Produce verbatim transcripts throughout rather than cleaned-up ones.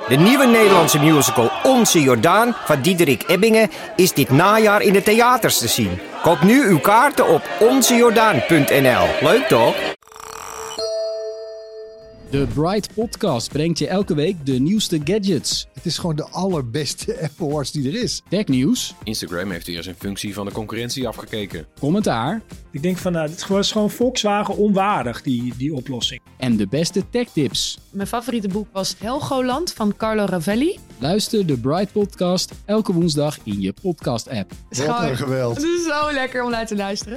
De nieuwe Nederlandse musical Onze Jordaan van Diederik Ebbingen is dit najaar in de theaters te zien. Koop nu uw kaarten op onze jordaan punt n l. Leuk toch? De Bright Podcast brengt je elke week de nieuwste gadgets. Het is gewoon de allerbeste Apple Watch die er is. Technieuws. Instagram heeft weer eens een functie van de concurrentie afgekeken. Commentaar. Ik denk van, nou, dit was gewoon Volkswagen onwaardig, die, die oplossing. En de beste techtips. Mijn favoriete boek was Helgoland van Carlo Ravelli. Luister de Bright Podcast elke woensdag in je podcast-app. Het Wat een geweld. Het is zo lekker om naar te luisteren.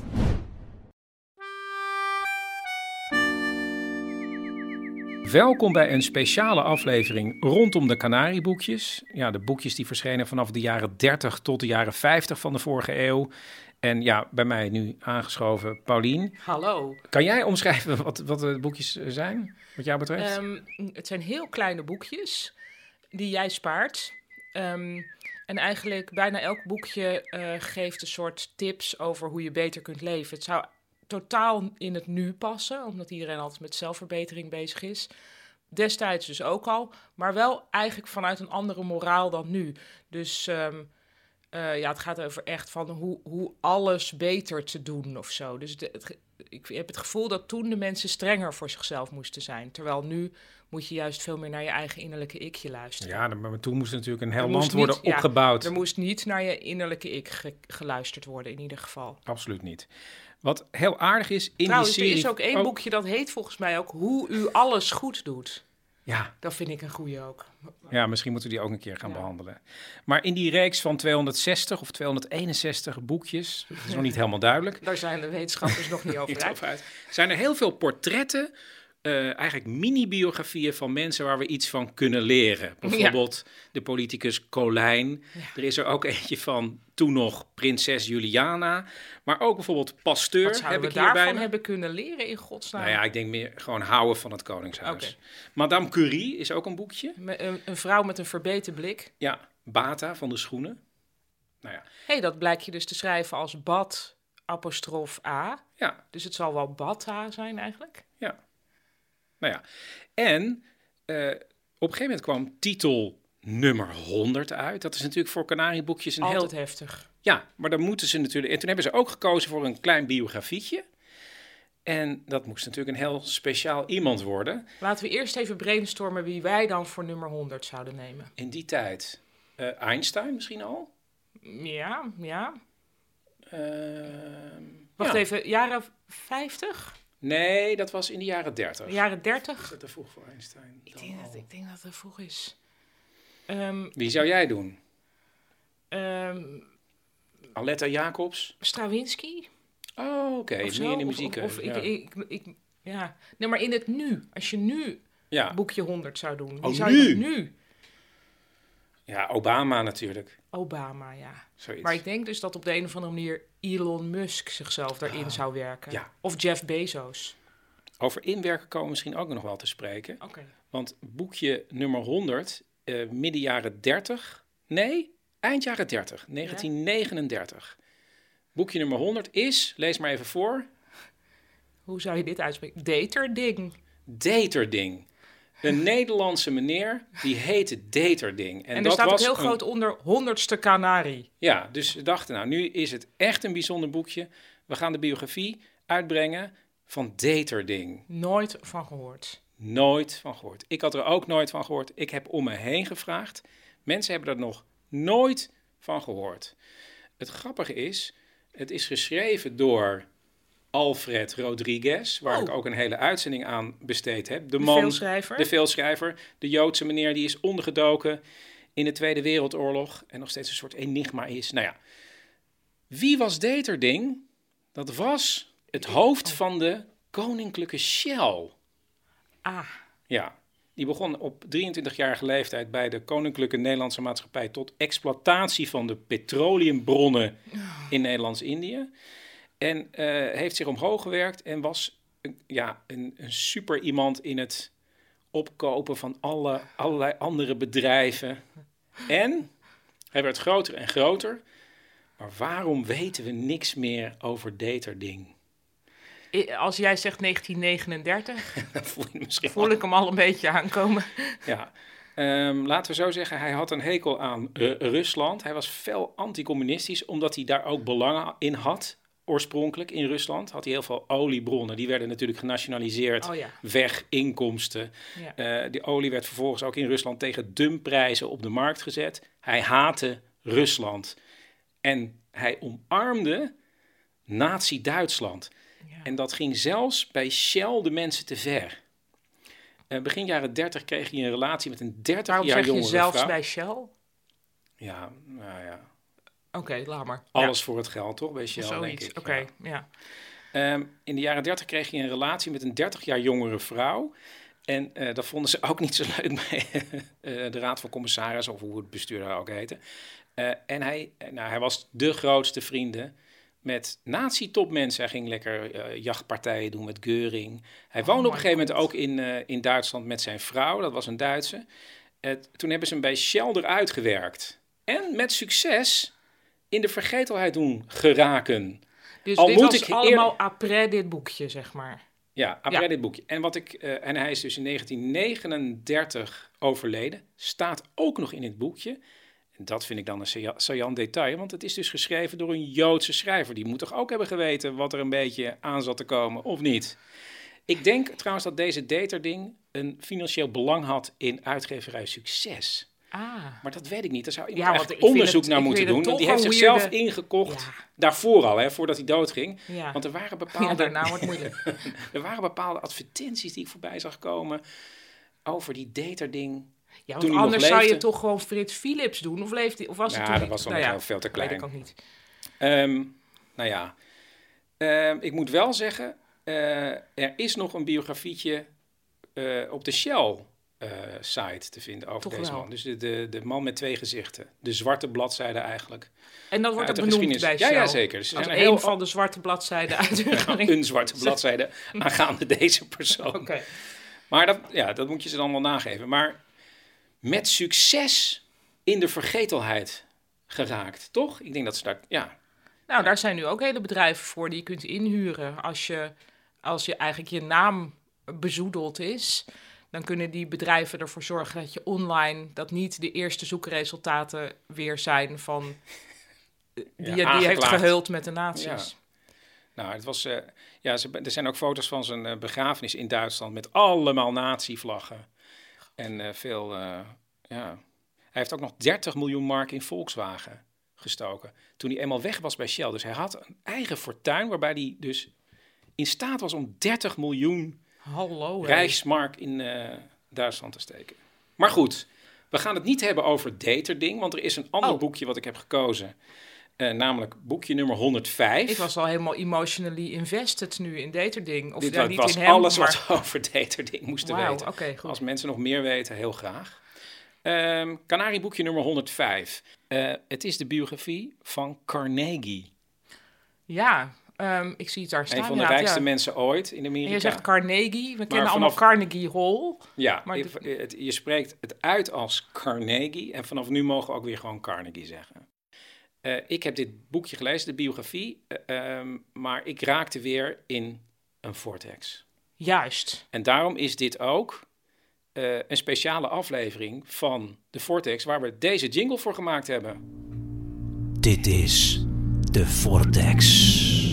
Welkom bij een speciale aflevering rondom de Canarieboekjes. Ja, de boekjes die verschenen vanaf de jaren dertig tot de jaren vijftig van de vorige eeuw. En ja, bij mij nu aangeschoven Paulien. Hallo. Kan jij omschrijven wat, wat de boekjes zijn, wat jou betreft? Um, het zijn heel kleine boekjes die jij spaart. Um, en eigenlijk bijna elk boekje uh, geeft een soort tips over hoe je beter kunt leven. Het zou totaal in het nu passen, omdat iedereen altijd met zelfverbetering bezig is. Destijds dus ook al, maar wel eigenlijk vanuit een andere moraal dan nu. Dus um, uh, ja, het gaat over echt van hoe, hoe alles beter te doen of zo. Dus de, het, ik heb het gevoel dat toen de mensen strenger voor zichzelf moesten zijn. Terwijl nu moet je juist veel meer naar je eigen innerlijke ikje luisteren. Ja, maar toen moest natuurlijk een heel er land niet, worden ja, opgebouwd. Er moest niet naar je innerlijke ik ge- geluisterd worden, in ieder geval. Absoluut niet. Wat heel aardig is in Trouwens, die serie... er is ook één oh. boekje dat heet volgens mij ook Hoe u alles goed doet. Ja. Dat vind ik een goeie ook. Ja, misschien moeten we die ook een keer gaan ja. behandelen. Maar in die reeks van tweehondzestig of tweehonderdeenenzestig boekjes, dat is nog niet helemaal duidelijk. Daar zijn de wetenschappers nog niet over Niet uit. over uit. Zijn er heel veel portretten, uh, eigenlijk mini-biografieën van mensen waar we iets van kunnen leren. Bijvoorbeeld ja. de politicus Colijn. Ja. Er is er ook eentje van toen nog prinses Juliana. Maar ook bijvoorbeeld Pasteur. Wat zouden heb we ik hierbij daarvan hebben kunnen leren in godsnaam? Nou ja, ik denk meer gewoon houden van het Koningshuis. Okay. Madame Curie is ook een boekje. Een, een vrouw met een verbeten blik. Ja, Bata van de schoenen. Nou ja. Hé, hey, dat blijkt je dus te schrijven als bad apostrof A. Ja. Dus het zal wel Bata zijn eigenlijk. Ja. Nou ja. En uh, op een gegeven moment kwam titel nummer honderd uit. Dat is natuurlijk voor Canarieboekjes een Altijd heel... heftig. Ja, maar dan moeten ze natuurlijk... En toen hebben ze ook gekozen voor een klein biografietje. En dat moest natuurlijk een heel speciaal iemand worden. Laten we eerst even brainstormen wie wij dan voor nummer honderd zouden nemen. In die tijd uh, Einstein misschien al? Ja, ja. Uh, Wacht ja. even, jaren vijftig? Nee, dat was in de jaren dertig. Jaren dertig? Is dat te vroeg voor Einstein? Ik denk, dat, ik denk dat het vroeg is. Um, Wie zou jij doen? Um, Aletta Jacobs? Stravinsky? Oh, oké. Okay. Meer in de muziek. Of, of ja. ik, ik, ik, ja. Nee, maar in het nu. Als je nu ja. boekje honderd zou doen. Wie oh, zou nu? je nu? Ja, Obama natuurlijk. Obama, ja. Zoiets. Maar ik denk dus dat op de een of andere manier Elon Musk zichzelf daarin oh. zou werken. Ja. Of Jeff Bezos. Over inwerken komen we misschien ook nog wel te spreken. Okay. Want boekje nummer honderd, uh, midden jaren dertig... Nee, eind jaren dertig, negentien negenendertig. Ja. Boekje nummer honderd is, lees maar even voor. Hoe zou je dit uitspreken? Daterding. Daterding. Een Nederlandse meneer, die heette Daterding. En, en er dat staat was ook heel een... groot onder honderdste Canarie. Ja, dus ze dachten, nou, nu is het echt een bijzonder boekje. We gaan de biografie uitbrengen van Daterding. Nooit van gehoord. Nooit van gehoord. Ik had er ook nooit van gehoord. Ik heb om me heen gevraagd. Mensen hebben er nog nooit van gehoord. Het grappige is, het is geschreven door Alfred Rodriguez, waar oh. ik ook een hele uitzending aan besteed heb. De, de man, veelschrijver. De veelschrijver, de Joodse meneer die is ondergedoken in de Tweede Wereldoorlog en nog steeds een soort enigma is. Nou ja, wie was Daterding? Dat was het hoofd oh. van de Koninklijke Shell. Ah. Ja, die begon op drieëntwintigjarige leeftijd bij de Koninklijke Nederlandse Maatschappij tot exploitatie van de petroleumbronnen oh. in Nederlands-Indië. En uh, heeft zich omhoog gewerkt en was een, ja, een, een super iemand in het opkopen van alle, allerlei andere bedrijven. En hij werd groter en groter. Maar waarom weten we niks meer over Daterding? Als jij zegt negentien negenendertig, Dan voel, je misschien voel ik hem al een beetje aankomen. Ja, Um, laten we zo zeggen, hij had een hekel aan uh, Rusland. Hij was fel anticommunistisch, omdat hij daar ook belangen in had. Oorspronkelijk in Rusland had hij heel veel oliebronnen. Die werden natuurlijk genationaliseerd. Oh ja. Weg, inkomsten. Ja. Uh, die olie werd vervolgens ook in Rusland tegen dumpprijzen op de markt gezet. Hij haatte Rusland. En hij omarmde Nazi-Duitsland. Ja. En dat ging zelfs bij Shell de mensen te ver. Uh, begin jaren dertig kreeg hij een relatie met een dertig jaar jongere vrouw. Waarom zeg je zelfs bij Shell? Ja, nou ja. Oké, okay, laat maar. Alles ja. voor het geld, toch? Bij Shell, Zoiets. denk ik. Oké, ja. ja. Um, in de jaren dertig kreeg hij een relatie met een dertig jaar jongere vrouw. En uh, dat vonden ze ook niet zo leuk bij uh, de Raad van Commissarissen, of hoe het bestuur daar ook heette. Uh, en hij, nou, hij was de grootste vrienden met nazi-topmensen. Hij ging lekker uh, jachtpartijen doen met Göring. Hij woonde oh op een gegeven God. moment ook in, uh, in Duitsland met zijn vrouw. Dat was een Duitse. Uh, toen hebben ze hem bij Shell eruit gewerkt. En met succes in de vergetelheid doen geraken. Dus Al dit moet was ik allemaal eerder... après dit boekje, zeg maar. Ja, après ja. dit boekje. En, wat ik, uh, en hij is dus in negentien negenendertig overleden. Staat ook nog in het boekje. En dat vind ik dan een saillant detail, want het is dus geschreven door een Joodse schrijver. Die moet toch ook hebben geweten wat er een beetje aan zat te komen, of niet? Ik denk trouwens dat deze Deterding een financieel belang had in uitgeverij Succes. Ah. Maar dat weet ik niet. Daar zou iemand ja, eigenlijk onderzoek het, naar moeten doen. Want die heeft zichzelf weirde... ingekocht, ja. daarvoor al, hè, voordat hij doodging. Ja. Want er waren bepaalde... Ja, daarna wordt het moeilijk. er waren bepaalde advertenties die ik voorbij zag komen over die Deterding. Ja, want anders zou je toch gewoon Frits Philips doen? Of, leefde, of was ja, het toen dat was dan nou ja, veel te klein. Weet ik ook niet. Um, nou ja, um, ik moet wel zeggen, uh, er is nog een biografietje uh, op de Shell-site uh, te vinden over toch deze wel. man. Dus de, de, de man met twee gezichten. De zwarte bladzijde eigenlijk. En dat wordt ook benoemd bij Shell? Ja, ja, zeker. Dus als een heel... van de zwarte bladzijden uit nou, een zwarte bladzijde aangaande deze persoon. Okay. Maar dat, ja, dat moet je ze dan wel nageven. Maar met succes in de vergetelheid geraakt, toch? Ik denk dat ze daar, ja. Nou, daar zijn nu ook hele bedrijven voor die je kunt inhuren. Als je, als je eigenlijk je naam bezoedeld is, dan kunnen die bedrijven ervoor zorgen dat je online, dat niet de eerste zoekresultaten weer zijn van die, ja, die, die heeft gehuld met de nazi's. Ja. Nou, het was, uh, ja, ze, er zijn ook foto's van zijn uh, begrafenis in Duitsland met allemaal nazi-vlaggen. En uh, veel, uh, ja... Hij heeft ook nog dertig miljoen mark in Volkswagen gestoken. Toen hij eenmaal weg was bij Shell. Dus hij had een eigen fortuin waarbij hij dus in staat was om dertig miljoen Hallo, Rijksmark in uh, Duitsland te steken. Maar goed, we gaan het niet hebben over Deterding, want er is een ander oh. boekje wat ik heb gekozen. Uh, namelijk boekje nummer honderdvijf. Ik was al helemaal emotionally invested nu in Deterding. Of Dit ja, niet was in hem, alles maar... wat we over Deterding moesten wow, weten. Okay, goed. Als mensen nog meer weten, heel graag. Um, Canarieboekje nummer honderdvijf. Uh, het is de biografie van Carnegie. Ja, um, ik zie het daar staan. Een van de ja, rijkste ja. mensen ooit in Amerika. En je zegt Carnegie. We maar kennen vanaf, allemaal Carnegie Hall. Ja, maar je, de... het, je spreekt het uit als Carnegie. En vanaf nu mogen we ook weer gewoon Carnegie zeggen. Uh, ik heb dit boekje gelezen, de biografie. Uh, um, maar ik raakte weer in een vortex. Juist. En daarom is dit ook uh, een speciale aflevering van de Vortex, waar we deze jingle voor gemaakt hebben. Dit is de Vortex.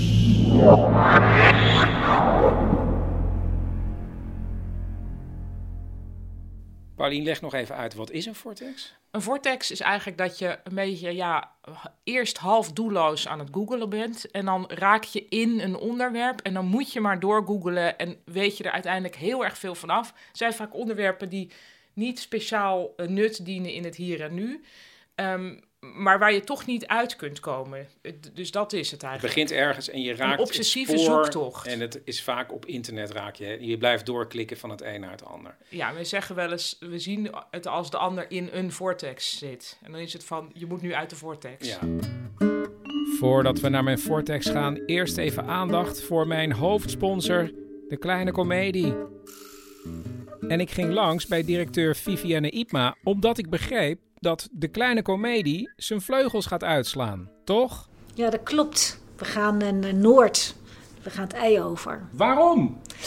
Paulien, leg nog even uit, wat is een vortex? Een vortex is eigenlijk dat je een beetje, ja, eerst half doelloos aan het googelen bent. En dan raak je in een onderwerp en dan moet je maar doorgoogelen en weet je er uiteindelijk heel erg veel vanaf. Het zijn vaak onderwerpen die niet speciaal uh, nut dienen in het hier en nu. Um, maar waar je toch niet uit kunt komen. Dus dat is het eigenlijk. Het begint ergens en je raakt een obsessieve het spoor, zoektocht. En het is vaak op internet raak je. Je blijft doorklikken van het een naar het ander. Ja, we zeggen wel eens, we zien het als de ander in een vortex zit. En dan is het van, je moet nu uit de vortex. Ja. Voordat we naar mijn vortex gaan, eerst even aandacht voor mijn hoofdsponsor, De Kleine Comedie. En ik ging langs bij directeur Vivienne Ipma, omdat ik begreep dat De Kleine Comedie zijn vleugels gaat uitslaan, toch? Ja, dat klopt. We gaan naar Noord. We gaan het ei over. Waarom?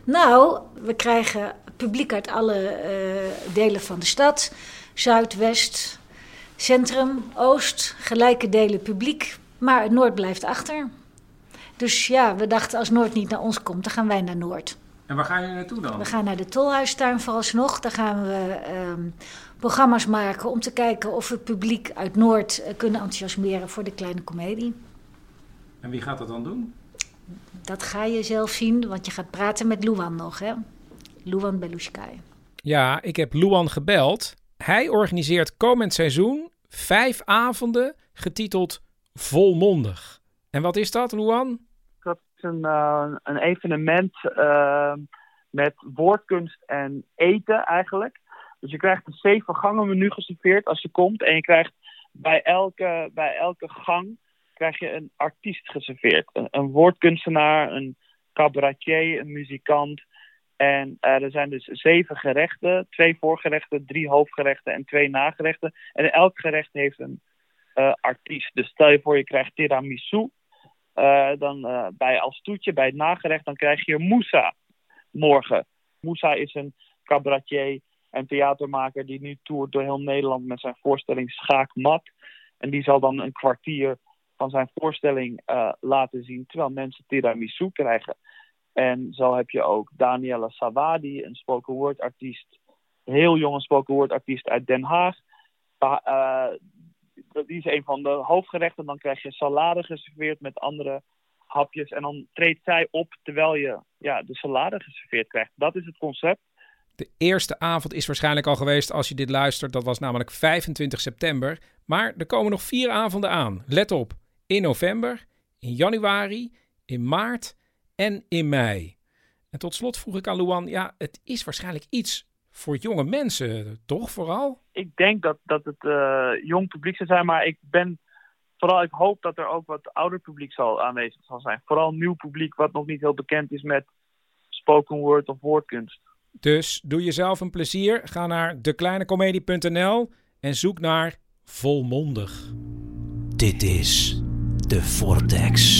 Nou, we krijgen publiek uit alle uh, delen van de stad. Zuid, West, Centrum, Oost. Gelijke delen publiek. Maar het Noord blijft achter. Dus ja, we dachten als Noord niet naar ons komt, dan gaan wij naar Noord. En waar gaan jullie naartoe dan? We gaan naar de Tolhuistuin vooralsnog. Daar gaan we um, programma's maken om te kijken of we het publiek uit Noord uh, kunnen enthousiasmeren voor de kleine komedie. En wie gaat dat dan doen? Dat ga je zelf zien, want je gaat praten met Luan nog, hè? Luan Belushkai. Ja, ik heb Luan gebeld. Hij organiseert komend seizoen vijf avonden getiteld Volmondig. En wat is dat, Luan? Dat is een, uh, een evenement uh, met woordkunst en eten eigenlijk. Dus je krijgt een zeven gangen menu geserveerd als je komt. En je krijgt bij elke, bij elke gang krijg je een artiest geserveerd. Een, een woordkunstenaar, een cabaretier, een muzikant. En uh, er zijn dus zeven gerechten. Twee voorgerechten, drie hoofdgerechten en twee nagerechten. En elk gerecht heeft een uh, artiest. Dus stel je voor je krijgt tiramisu. Uh, dan uh, bij als toetje, bij het nagerecht, dan krijg je Moussa morgen. Moussa is een cabaretier en theatermaker die nu toert door heel Nederland met zijn voorstelling Schaakmat. En die zal dan een kwartier van zijn voorstelling uh, laten zien, terwijl mensen tiramisu krijgen. En zo heb je ook Daniela Sawadi, een spoken word artiest, een heel jonge spoken word artiest uit Den Haag. Uh, die is een van de hoofdgerechten. Dan krijg je salade geserveerd met andere hapjes. En dan treedt zij op terwijl je ja, de salade geserveerd krijgt. Dat is het concept. De eerste avond is waarschijnlijk al geweest als je dit luistert. Dat was namelijk vijfentwintig september. Maar er komen nog vier avonden aan. Let op. In november, in januari, in maart en in mei. En tot slot vroeg ik aan Luan, ja, het is waarschijnlijk iets voor jonge mensen, toch vooral? Ik denk dat, dat het uh, jong publiek zal zijn, maar ik ben vooral, ik hoop dat er ook wat ouder publiek zal aanwezig zal zijn. Vooral nieuw publiek wat nog niet heel bekend is met spoken word of woordkunst. Dus doe jezelf een plezier, ga naar de kleine komedie punt n l en zoek naar Volmondig. Dit is de Vortex.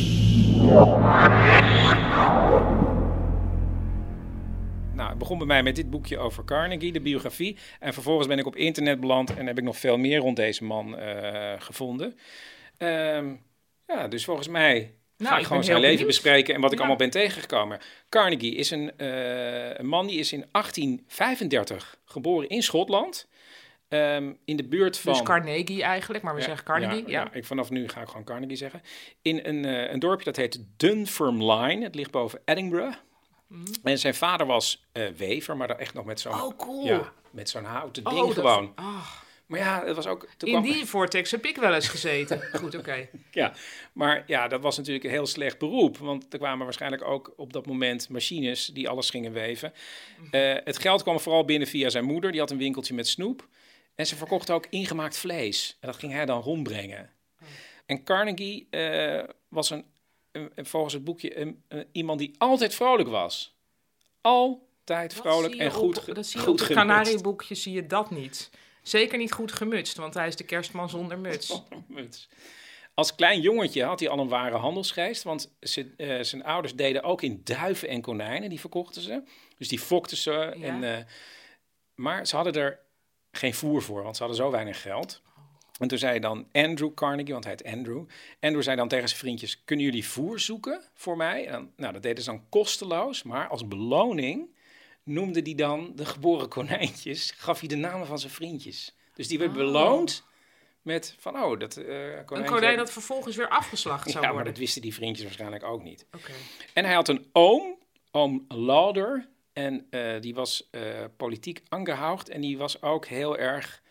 Nou, het begon bij mij met dit boekje over Carnegie, de biografie. En vervolgens ben ik op internet beland en heb ik nog veel meer rond deze man uh, gevonden. Um, ja, dus volgens mij nou, ga ik gewoon zijn leven benieuwd. bespreken en wat ik ja. allemaal ben tegengekomen. Carnegie is een, uh, een man die is in achttien vijfendertig geboren in Schotland. Um, in de buurt van... Dus Carnegie eigenlijk, maar we ja, zeggen Carnegie. Ja, ja. ja, ik, vanaf nu ga ik gewoon Carnegie zeggen. In een, uh, een dorpje dat heet Dunfermline. Het ligt boven Edinburgh. Mm. En zijn vader was uh, wever, maar dan echt nog met zo'n... Oh, cool. Ja, met zo'n houten oh, ding dat, gewoon. Oh. Maar ja, het was ook... In kwam... die vortex heb ik wel eens gezeten. Goed, oké. Okay. Ja, maar ja, dat was natuurlijk een heel slecht beroep. Want er kwamen waarschijnlijk ook op dat moment machines die alles gingen weven. Uh, het geld kwam vooral binnen via zijn moeder. Die had een winkeltje met snoep. En ze verkocht ook ingemaakt vlees. En dat ging hij dan rondbrengen. Oh. En Carnegie uh, was een, een, volgens het boekje een, een, iemand die altijd vrolijk was. Altijd vrolijk en goed gemutst. Dat zie je op het Canarieboekje, zie je dat niet. Zeker niet goed gemutst, want hij is de kerstman zonder muts. Zonder muts. Als klein jongetje had hij al een ware handelsgeest. Want ze, uh, zijn ouders deden ook in duiven en konijnen. Die verkochten ze. Dus die fokten ze. Ja. En, uh, maar ze hadden er geen voer voor, want ze hadden zo weinig geld. En toen zei dan Andrew Carnegie, want hij heet Andrew. Andrew zei dan tegen zijn vriendjes, kunnen jullie voer zoeken voor mij? En dan, nou, dat deden ze dan kosteloos, maar als beloning noemde hij dan de geboren konijntjes, gaf hij de namen van zijn vriendjes. Dus die werd oh. beloond met van, oh, dat uh, konijntje... Een konijn dat vervolgens weer afgeslacht zou ja, worden. maar dat wisten die vriendjes waarschijnlijk ook niet. Okay. En hij had een oom, oom Lauder, en uh, die was uh, politiek aangehouden en die was ook heel erg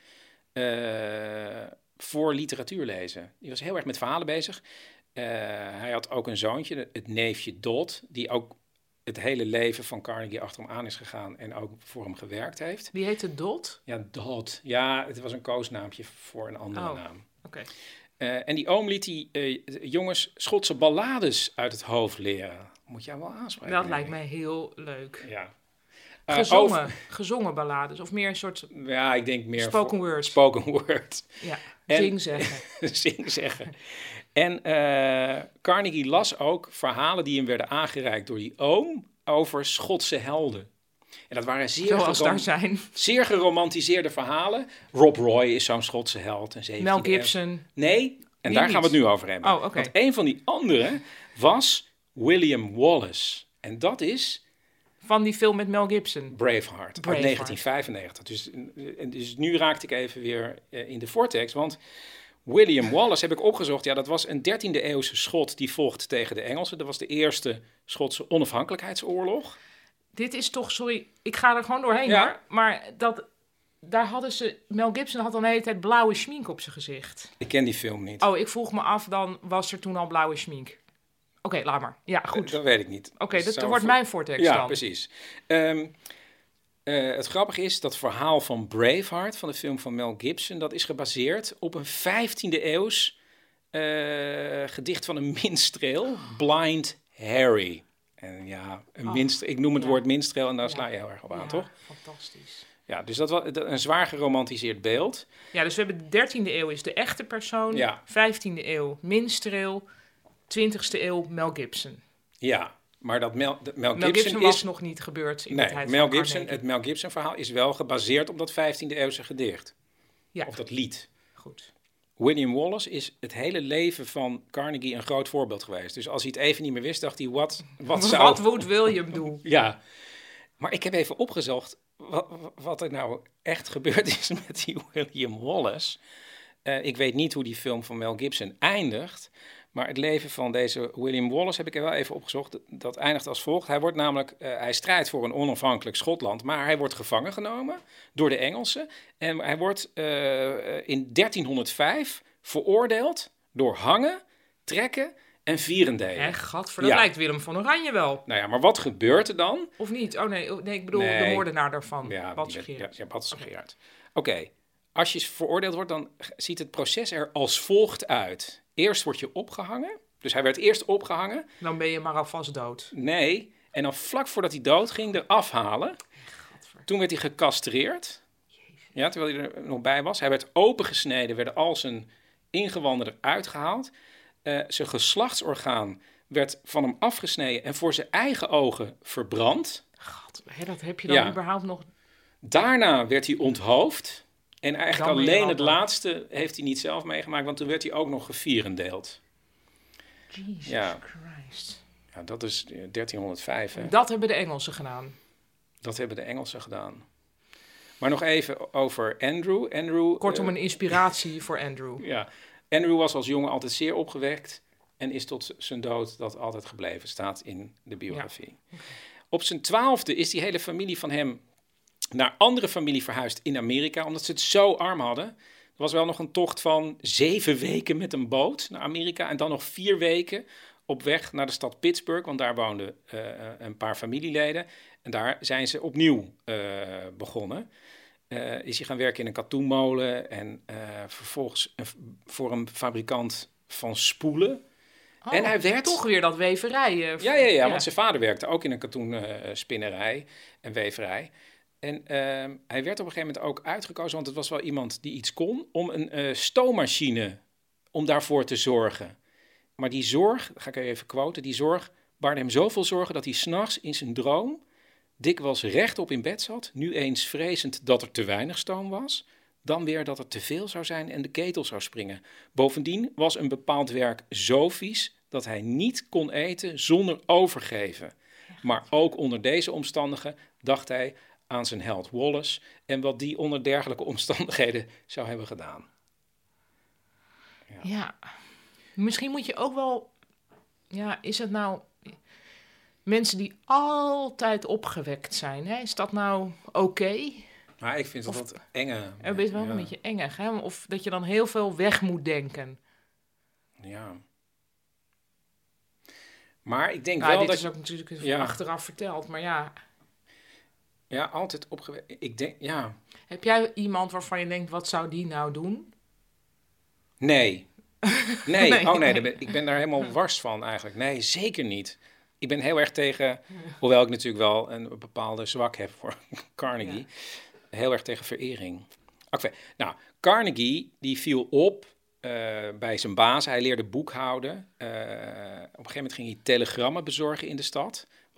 uh, voor literatuur lezen. Die was heel erg met verhalen bezig. Uh, hij had ook een zoontje, het neefje Dodd, die ook het hele leven van Carnegie achter hem aan is gegaan en ook voor hem gewerkt heeft. Wie heette Dodd? Ja, Dodd. Ja, het was een koosnaampje voor een andere oh, naam. Okay. Uh, en die oom liet die uh, jongens Schotse ballades uit het hoofd leren. Moet jij wel aanspreken. Dat lijkt mij heel leuk. Ja. Uh, gezongen, over... gezongen ballades of meer een soort... Ja, ik denk meer... Spoken word. Spoken word. Ja, en... zing zeggen. zing zeggen. En uh, Carnegie las ook verhalen die hem werden aangereikt door die oom over Schotse helden. En dat waren zeer, Zoals gerom- daar zijn. zeer geromantiseerde verhalen. Rob Roy is zo'n Schotse held. Een zeventiende Mel Gibson. eeuw. Nee, en Die daar niet. gaan we het nu over hebben. Oh, oké. Want een van die anderen was William Wallace. En dat is Van die film met Mel Gibson. Braveheart, uit Braveheart. negentien vijfennegentig. Dus, en dus nu raakte ik even weer uh, in de vortex, want William Wallace heb ik opgezocht. Ja, dat was een dertiende eeuwse Schot die vocht tegen de Engelsen. Dat was de eerste Schotse onafhankelijkheidsoorlog. Dit is toch, sorry, ik ga er gewoon doorheen Ja. hoor. Maar dat, daar hadden ze, Mel Gibson had dan de hele tijd blauwe schmink op zijn gezicht. Ik ken die film niet. Oh, ik vroeg me af, dan was er toen al blauwe schmink. Oké, okay, laat maar. Ja, goed. Dat weet ik niet. Oké, okay, dat Zou wordt voor... mijn vortex ja, dan. Precies. Um, uh, het grappige is, dat verhaal van Braveheart, van de film van Mel Gibson, dat is gebaseerd op een vijftiende eeuws uh, gedicht van een minstreel, Blind Harry. En ja, een oh, minstreel, ik noem het ja. woord minstreel en daar ja. sla je heel erg op aan, ja, toch? Fantastisch. Ja, dus dat was een zwaar geromantiseerd beeld. Ja, dus we hebben de dertiende eeuw is de echte persoon, ja. vijftiende eeuw minstreel, twintigste eeuw Mel Gibson. Ja, maar dat Mel, de, Mel, Mel Gibson, Gibson is, was nog niet gebeurd in nee, de tijd Mel van Gibson, Carnegie. het Mel Gibson verhaal is wel gebaseerd op dat vijftiende eeuwse gedicht. Ja. Of dat lied. Goed. William Wallace is het hele leven van Carnegie een groot voorbeeld geweest. Dus als hij het even niet meer wist, dacht hij, wat, wat zou... Wat moet William doen? Ja, maar ik heb even opgezocht wat, wat er nou echt gebeurd is met die William Wallace. Uh, ik weet niet hoe die film van Mel Gibson eindigt, maar het leven van deze William Wallace heb ik er wel even opgezocht. Dat eindigt als volgt. Hij wordt namelijk, uh, hij strijdt voor een onafhankelijk Schotland, maar hij wordt gevangen genomen door de Engelsen. En hij wordt uh, in dertienhonderdvijf veroordeeld door hangen, trekken en vierendelen. Echt, gadver, dat ja. lijkt Willem van Oranje wel. Nou ja, maar wat gebeurt er dan? Of niet? Oh nee, nee ik bedoel nee. de moordenaar daarvan. Ja, Bats Gerard. Ja, ja Bats Gerard. Oké, okay. Als je veroordeeld wordt, dan ziet het proces er als volgt uit. Eerst word je opgehangen. Dus hij werd eerst opgehangen. Dan ben je maar alvast dood. Nee, en dan vlak voordat hij dood ging, eraf halen. Gadver. Toen werd hij gecastreerd. Jezus. Ja, terwijl hij er nog bij was. Hij werd opengesneden, werden al zijn ingewanden eruit gehaald. Uh, zijn geslachtsorgaan werd van hem afgesneden en voor zijn eigen ogen verbrand. God, hè, dat heb je dan ja. überhaupt nog... Daarna werd hij onthoofd. En eigenlijk alleen het dan. laatste heeft hij niet zelf meegemaakt, want toen werd hij ook nog gevierendeeld. Jesus ja. Christ. Ja, dat is dertienhonderdvijf. Hè. Dat hebben de Engelsen gedaan. Dat hebben de Engelsen gedaan. Maar nog even over Andrew. Andrew Kortom, uh, een inspiratie voor Andrew. Ja, Andrew was als jongen altijd zeer opgewekt en is tot zijn dood dat altijd gebleven, staat in de biografie. Ja. Okay. Op zijn twaalfde is die hele familie van hem naar andere familie verhuisd in Amerika, omdat ze het zo arm hadden. Er was wel nog een tocht van zeven weken met een boot naar Amerika en dan nog vier weken op weg naar de stad Pittsburgh, want daar woonden uh, een paar familieleden. En daar zijn ze opnieuw uh, begonnen. Uh, is hij gaan werken in een katoenmolen en uh, vervolgens uh, voor een fabrikant van spoelen. Oh, en hij werd toch weer dat weverij. Uh, ja, ja, ja, ja, want zijn vader werkte ook in een katoenspinnerij uh, en weverij. En uh, hij werd op een gegeven moment ook uitgekozen, want het was wel iemand die iets kon, om een uh, stoommachine, om daarvoor te zorgen. Maar die zorg, ga ik even quoten, die zorg baarde hem zoveel zorgen dat hij 's nachts in zijn droom dikwijls rechtop in bed zat, nu eens vrezend dat er te weinig stoom was, dan weer dat er te veel zou zijn en de ketel zou springen. Bovendien was een bepaald werk zo vies dat hij niet kon eten zonder overgeven. Maar ook onder deze omstandigheden dacht hij aan zijn held Wallace en wat die onder dergelijke omstandigheden zou hebben gedaan. Ja, ja. Misschien moet je ook wel, ja, is het nou mensen die altijd opgewekt zijn, hè? Is dat nou oké? Okay? Maar ik vind dat wat enge. Het is wel ja. een beetje engig, hè? Of dat je dan heel veel weg moet denken. Ja. Maar ik denk nou, wel dit dat... is ook natuurlijk ja. achteraf verteld, maar ja. Ja, altijd opgewekt. Ik denk, ja. Heb jij iemand waarvan je denkt, wat zou die nou doen? Nee. Nee, nee. oh nee, nee. ik ben daar helemaal wars van eigenlijk. Nee, zeker niet. Ik ben heel erg tegen, ja. hoewel ik natuurlijk wel een bepaalde zwak heb voor Carnegie, ja. heel erg tegen verering. Okay. Nou, Carnegie die viel op uh, bij zijn baas. Hij leerde boekhouden. Uh, op een gegeven moment ging hij telegrammen bezorgen in de stad.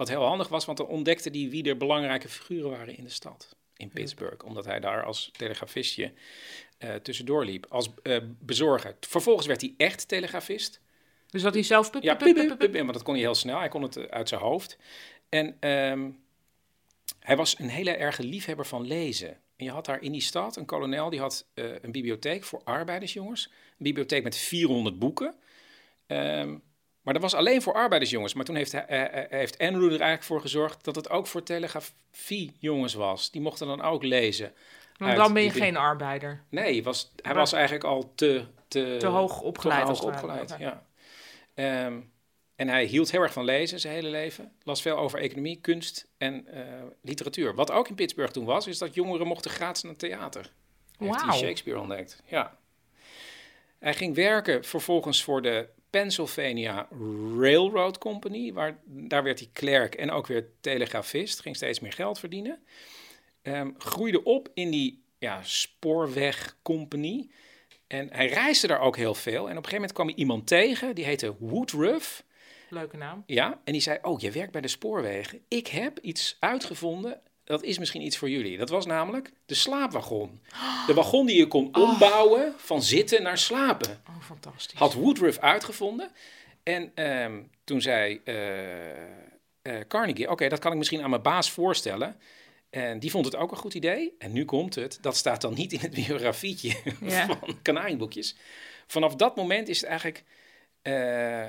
Wat heel handig was, want dan ontdekte hij wie er belangrijke figuren waren in de stad. In Pittsburgh, omdat hij daar als telegrafistje uh, tussendoor liep. Als uh, bezorger. Vervolgens werd hij echt telegrafist. Dus dat hij zelf... Pup, ja, pup, pup, pup, pup, pup, maar dat kon hij heel snel. Hij kon het uit zijn hoofd. En um, hij was een hele erge liefhebber van lezen. En je had daar in die stad een kolonel, die had uh, een bibliotheek voor arbeidersjongens. Een bibliotheek met vierhonderd boeken. Um, maar dat was alleen voor arbeidersjongens. Maar toen heeft, uh, uh, heeft Andrew er eigenlijk voor gezorgd dat het ook voor telegrafiejongens was. Die mochten dan ook lezen. Want dan ben je geen arbeider. Nee, was, hij was eigenlijk al te... Te, te hoog opgeleid. Te hoog opgeleid, ja. Um, en hij hield heel erg van lezen zijn hele leven. Las veel over economie, kunst en uh, literatuur. Wat ook in Pittsburgh toen was, is dat jongeren mochten gratis naar het theater. Wow. Heeft hij Shakespeare ontdekt, ja. Hij ging werken vervolgens voor de Pennsylvania Railroad Company. Waar, daar werd hij klerk en ook weer telegrafist. Ging steeds meer geld verdienen. Um, groeide op in die ja, spoorwegcompagnie. En hij reisde daar ook heel veel. En op een gegeven moment kwam hij iemand tegen, die heette Woodruff. Leuke naam. Ja, en die zei, oh, je werkt bij de spoorwegen. Ik heb iets uitgevonden, dat is misschien iets voor jullie. Dat was namelijk de slaapwagon. De wagon die je kon ombouwen oh. van zitten naar slapen. Oh, fantastisch. Had Woodruff uitgevonden. En um, toen zei uh, uh, Carnegie, oké, okay, dat kan ik misschien aan mijn baas voorstellen. En die vond het ook een goed idee. En nu komt het, dat staat dan niet in het biografietje ja. van Kanarieboekjes. Vanaf dat moment is het eigenlijk uh,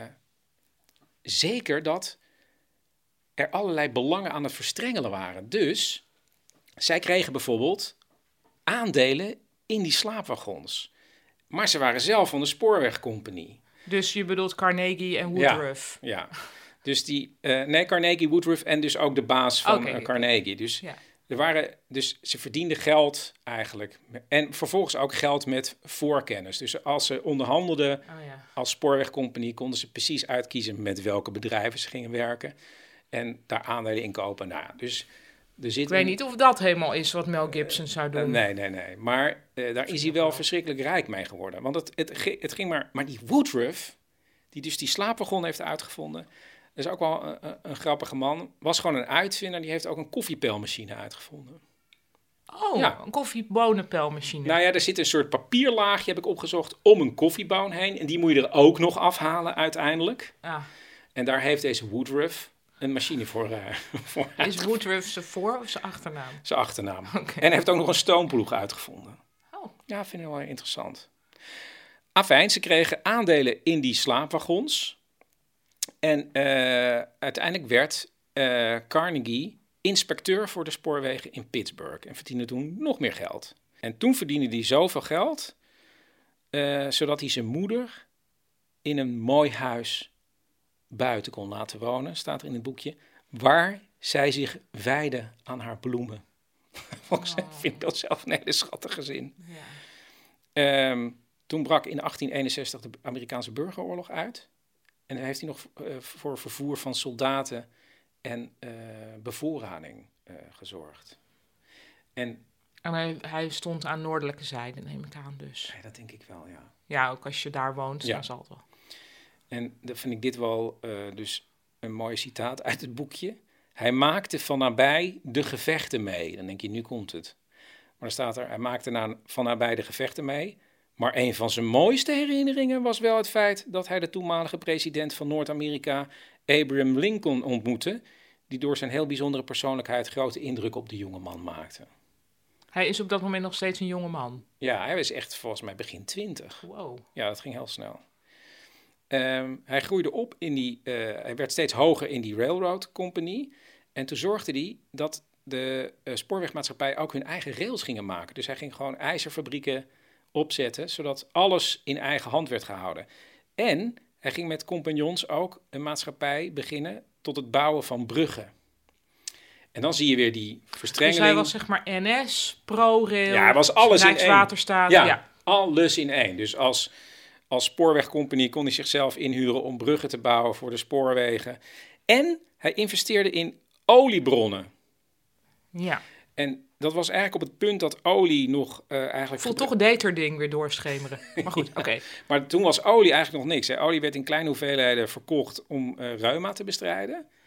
zeker dat er allerlei belangen aan het verstrengelen waren. Dus zij kregen bijvoorbeeld aandelen in die slaapwagons. Maar ze waren zelf van de spoorwegcompagnie. Dus je bedoelt Carnegie en Woodruff? Ja, ja. Dus die, uh, nee, Carnegie, Woodruff en dus ook de baas van okay. uh, Carnegie. Dus, ja. er waren, dus ze verdienden geld eigenlijk. En vervolgens ook geld met voorkennis. Dus als ze onderhandelden oh, ja. als spoorwegcompagnie, konden ze precies uitkiezen met welke bedrijven ze gingen werken. En daar aandelen in kopen. Nou ja, dus er zit Ik weet een, niet of dat helemaal is wat Mel Gibson zou doen. Uh, nee, nee, nee. Maar uh, daar is hij wel verschrikkelijk rijk mee geworden. Want het, het, het ging maar... Maar die Woodruff, die dus die slaapwagon heeft uitgevonden... Dat is ook wel een, een, een grappige man. Was gewoon een uitvinder. Die heeft ook een koffiepelmachine uitgevonden. Oh, ja. Een koffiebonenpelmachine. Nou ja, er zit een soort papierlaagje, heb ik opgezocht, om een koffieboon heen. En die moet je er ook nog afhalen uiteindelijk. Ah. En daar heeft deze Woodruff een machine voor, uh, voor Is Woodruff zijn voor- of zijn achternaam? Zijn achternaam. Okay. En hij heeft ook nog een stoomploeg uitgevonden. Oh. Ja, vind ik wel interessant. Afijn, ze kregen aandelen in die slaapwagons. En uh, uiteindelijk werd uh, Carnegie inspecteur voor de spoorwegen in Pittsburgh. En verdiende toen nog meer geld. En toen verdiende hij zoveel geld, uh, zodat hij zijn moeder in een mooi huis buiten kon laten wonen, staat er in het boekje, waar zij zich wijdde aan haar bloemen. Volgens mij oh. vind ik dat zelf een hele schattige zin. Ja. Um, toen brak in achttien eenenzestig de Amerikaanse burgeroorlog uit. En dan heeft hij nog uh, voor vervoer van soldaten en uh, bevoorrading uh, gezorgd. En, en hij, hij stond aan noordelijke zijde, neem ik aan dus. Ja, dat denk ik wel, ja. Ja, ook als je daar woont, ja. dan zal het wel. En dan vind ik dit wel uh, dus een mooi citaat uit het boekje. Hij maakte van nabij de gevechten mee. Dan denk je, nu komt het. Maar dan staat er, hij maakte na, van nabij de gevechten mee. Maar een van zijn mooiste herinneringen was wel het feit dat hij de toenmalige president van Noord-Amerika, Abraham Lincoln, ontmoette, die door zijn heel bijzondere persoonlijkheid grote indruk op de jonge man maakte. Hij is op dat moment nog steeds een jonge man? Ja, hij was echt volgens mij begin twintig. Wow. Ja, dat ging heel snel. Um, hij groeide op in die, uh, hij werd steeds hoger in die Railroad Company. En toen zorgde hij dat de uh, spoorwegmaatschappij ook hun eigen rails gingen maken. Dus hij ging gewoon ijzerfabrieken opzetten, zodat alles in eigen hand werd gehouden. En hij ging met compagnons ook een maatschappij beginnen tot het bouwen van bruggen. En dan zie je weer die verstrengeling. Dus hij was zeg maar N S, ProRail, ja, hij was alles Rijkswaterstaat. Ja, ja, alles in één. Dus als, als spoorwegcompagnie kon hij zichzelf inhuren om bruggen te bouwen voor de spoorwegen. En hij investeerde in oliebronnen. Ja. En dat was eigenlijk op het punt dat olie nog uh, eigenlijk... Voelt toch een Deterding weer doorschemeren. Maar goed, ja, oké. Okay. Maar toen was olie eigenlijk nog niks. Hè. Olie werd in kleine hoeveelheden verkocht om uh, reuma te bestrijden.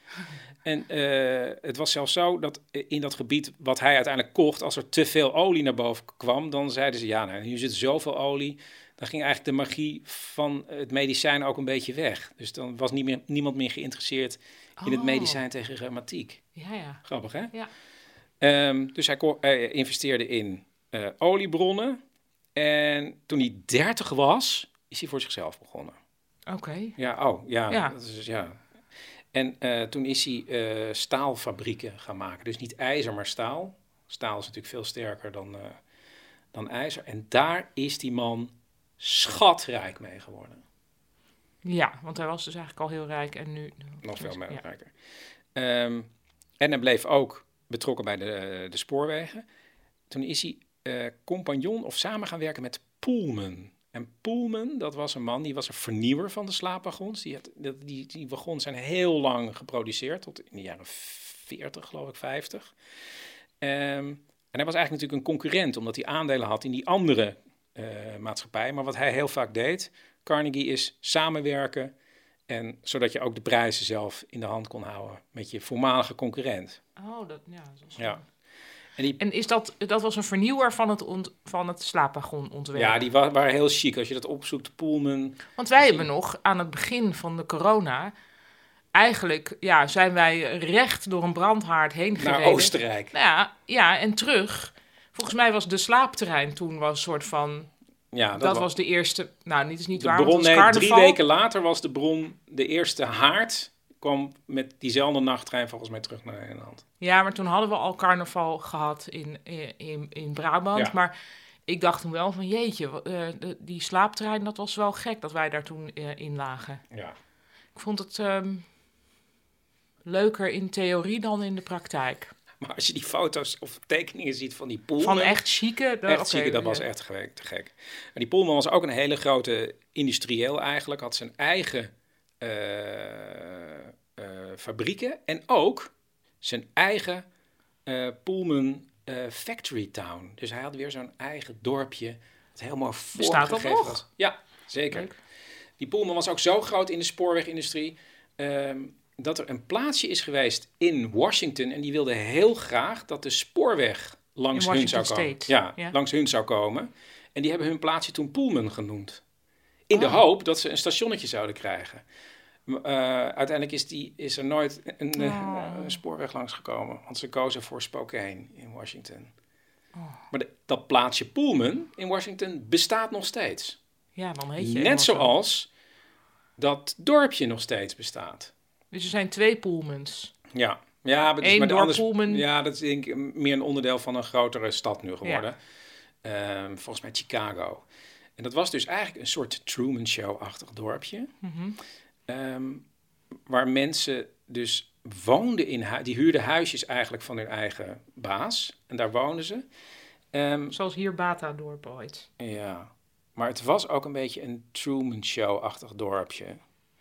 En uh, het was zelfs zo dat in dat gebied wat hij uiteindelijk kocht, als er te veel olie naar boven kwam, dan zeiden ze, ja, nou, hier zit zoveel olie. Dan ging eigenlijk de magie van het medicijn ook een beetje weg. Dus dan was niet meer, niemand meer geïnteresseerd in oh. het medicijn tegen reumatiek. Ja, ja. Grappig, hè? Ja. Um, dus hij ko- uh, investeerde in uh, oliebronnen. En toen hij dertig was, is hij voor zichzelf begonnen. Oké. Okay. Ja, oh, ja. ja. Dat is, ja. En uh, toen is hij uh, staalfabrieken gaan maken. Dus niet ijzer, maar staal. Staal is natuurlijk veel sterker dan, uh, dan ijzer. En daar is die man schatrijk mee geworden. Ja, want hij was dus eigenlijk al heel rijk en nu... Nog veel meer ja. rijker. Um, en hij bleef ook betrokken bij de, de spoorwegen. Toen is hij uh, compagnon of samen gaan werken met Pullman. En Pullman, dat was een man, die was een vernieuwer van de slaapwagons. Die, had, die, die wagons zijn heel lang geproduceerd, tot in de jaren veertig, geloof ik, vijftig. Um, en hij was eigenlijk natuurlijk een concurrent, omdat hij aandelen had in die andere uh, maatschappij. Maar wat hij heel vaak deed, Carnegie, is samenwerken. En zodat je ook de prijzen zelf in de hand kon houden met je voormalige concurrent. Oh, dat, ja, dat was ja. En, die, en is dat, dat was een vernieuwer van het, ont, van het slaapwagonontwerp? Ja, die wa- waren heel chic. Als je dat opzoekt, Pullman. Want wij hebben nog aan het begin van de corona... Eigenlijk ja, zijn wij recht door een brandhaard heen gereden. Naar Oostenrijk. Nou ja, ja, en terug. Volgens mij was de slaapterrein toen was een soort van... Ja, dat, dat was, was de eerste... Nou, niet is niet de waar, bron, want het was nee, carnaval. Drie weken later was de bron de eerste haard... kwam met diezelfde nachttrein volgens mij terug naar Nederland. Ja, maar toen hadden we al carnaval gehad in, in, in Brabant. Ja. Maar ik dacht toen wel van jeetje, uh, de, die slaaptrein, dat was wel gek dat wij daar toen uh, in lagen. Ja. Ik vond het um, leuker in theorie dan in de praktijk. Maar als je die foto's of tekeningen ziet van die Pullman... Van echt chique... Echt okay, chique, dat was echt te gek. Maar die Pullman was ook een hele grote industrieel eigenlijk. Had zijn eigen... Uh, uh, fabrieken en ook zijn eigen uh, Pullman uh, Factory Town. Dus hij had weer zo'n eigen dorpje dat helemaal vormgegeven was. nog? Ja, zeker. Leuk. Die Pullman was ook zo groot in de spoorwegindustrie um, dat er een plaatsje is geweest in Washington en die wilde heel graag dat de spoorweg langs hun zou komen. State. Ja, ja, langs hun zou komen. En die hebben hun plaatsje toen Pullman genoemd. In oh. de hoop dat ze een stationnetje zouden krijgen. Uh, uiteindelijk is, die, is er nooit een, oh. uh, een spoorweg langsgekomen. Want ze kozen voor Spokane in Washington. Oh. Maar de, dat plaatsje Pullman in Washington bestaat nog steeds. Ja, dan heet je Net zoals dat dorpje nog steeds bestaat. Dus er zijn twee Pullmans. Ja. Ja, maar, Eén maar door anders, Pullman. Ja, dat is denk ik meer een onderdeel van een grotere stad nu geworden. Ja. Um, volgens mij Chicago. En dat was dus eigenlijk een soort Truman Show-achtig dorpje. Mm-hmm. Um, waar mensen dus woonden in hu- die huurden huisjes eigenlijk van hun eigen baas. En daar woonden ze. Um, Zoals hier Batadorp ooit. Ja, maar het was ook een beetje een Truman Show-achtig dorpje.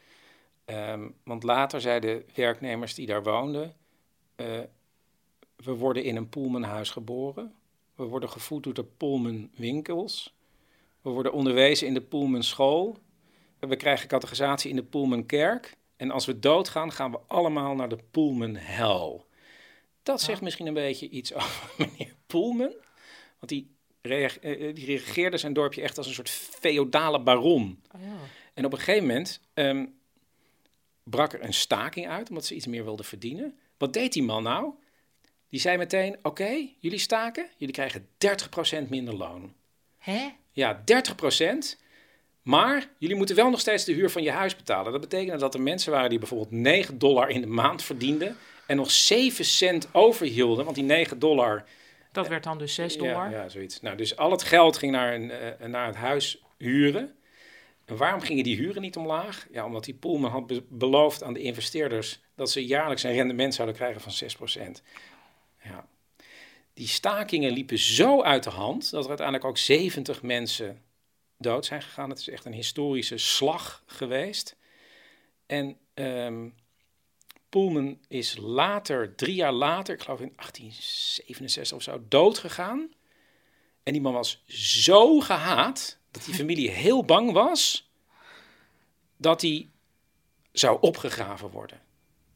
Um, want later zeiden werknemers die daar woonden... Uh, we worden in een Pullmanhuis geboren. We worden gevoed door de Pullman winkels. We worden onderwezen in de Pullman school. We krijgen catechisatie in de Pullman kerk. En als we doodgaan, gaan we allemaal naar de Pullman hel. Dat zegt ja. misschien een beetje iets over meneer Pullman. Want die, reage- die regeerde zijn dorpje echt als een soort feodale baron. Oh ja. En op een gegeven moment um, brak er een staking uit, omdat ze iets meer wilden verdienen. Wat deed die man nou? Die zei meteen, oké, okay, jullie staken, jullie krijgen dertig procent minder loon. Hè? Ja, dertig procent. Maar jullie moeten wel nog steeds de huur van je huis betalen. Dat betekende dat er mensen waren die bijvoorbeeld negen dollar in de maand verdienden en nog zeven cent overhielden, want die negen dollar... Dat werd dan dus zes dollar. Ja, ja, zoiets. Nou, dus al het geld ging naar, een, uh, naar het huis huren. En waarom gingen die huren niet omlaag? Ja, omdat die Pullman had be- beloofd aan de investeerders dat ze jaarlijks een rendement zouden krijgen van zes procent. Ja. Die stakingen liepen zo uit de hand dat er uiteindelijk ook zeventig mensen dood zijn gegaan. Het is echt een historische slag geweest. En um, Pullman is later, drie jaar later, ik geloof in achttien zevenenzestig of zo, dood gegaan. En die man was zo gehaat dat die familie heel bang was dat hij zou opgegraven worden.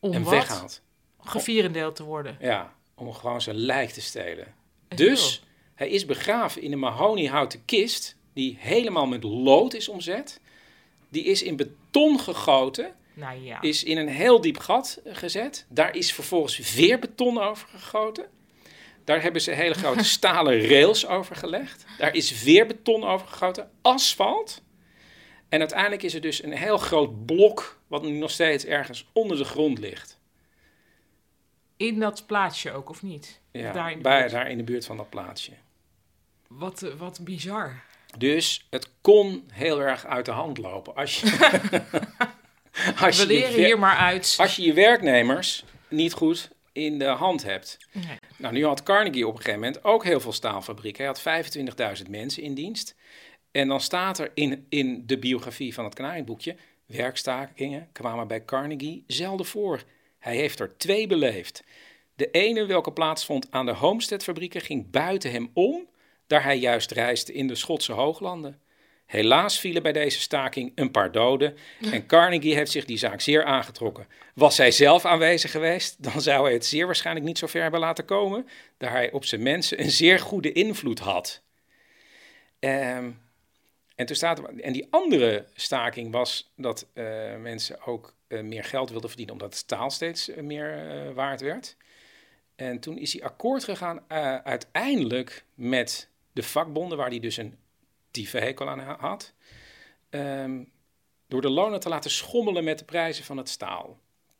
Om en wat? weghaalt. Gevierendeeld te worden. Ja, om gewoon zijn lijk te stelen. Dus hij is begraven in een mahoniehouten kist die helemaal met lood is omzet. Die is in beton gegoten. Nou ja. Is in een heel diep gat gezet. Daar is vervolgens weer beton over gegoten. Daar hebben ze hele grote stalen rails over gelegd. Daar is weer beton over gegoten. Asfalt. En uiteindelijk is er dus een heel groot blok wat nu nog steeds ergens onder de grond ligt. In dat plaatsje ook, of niet? Ja, daar, in de bij, buurt. daar in de buurt van dat plaatsje. Wat, uh, wat bizar. Dus het kon heel erg uit de hand lopen. Als je, als We je leren je, hier maar uit. Als je je werknemers niet goed in de hand hebt. Nee. Nou, nu had Carnegie op een gegeven moment ook heel veel staalfabrieken. Hij had vijfentwintigduizend mensen in dienst. En dan staat er in, in de biografie van het Kanarieboekje... werkstakingen kwamen bij Carnegie zelden voor. Hij heeft er twee beleefd. De ene, welke plaatsvond aan de Homestead-fabrieken, ging buiten hem om, daar hij juist reisde in de Schotse hooglanden. Helaas vielen bij deze staking een paar doden en Carnegie heeft zich die zaak zeer aangetrokken. Was hij zelf aanwezig geweest, dan zou hij het zeer waarschijnlijk niet zo ver hebben laten komen, daar hij op zijn mensen een zeer goede invloed had. Um, en, toen staat er, en die andere staking was dat uh, mensen ook uh, meer geld wilden verdienen, omdat het staal steeds uh, meer uh, waard werd. En toen is hij akkoord gegaan uh, uiteindelijk met de vakbonden, waar hij dus een diepe hekel aan had, um, door de lonen te laten schommelen met de prijzen van het staal.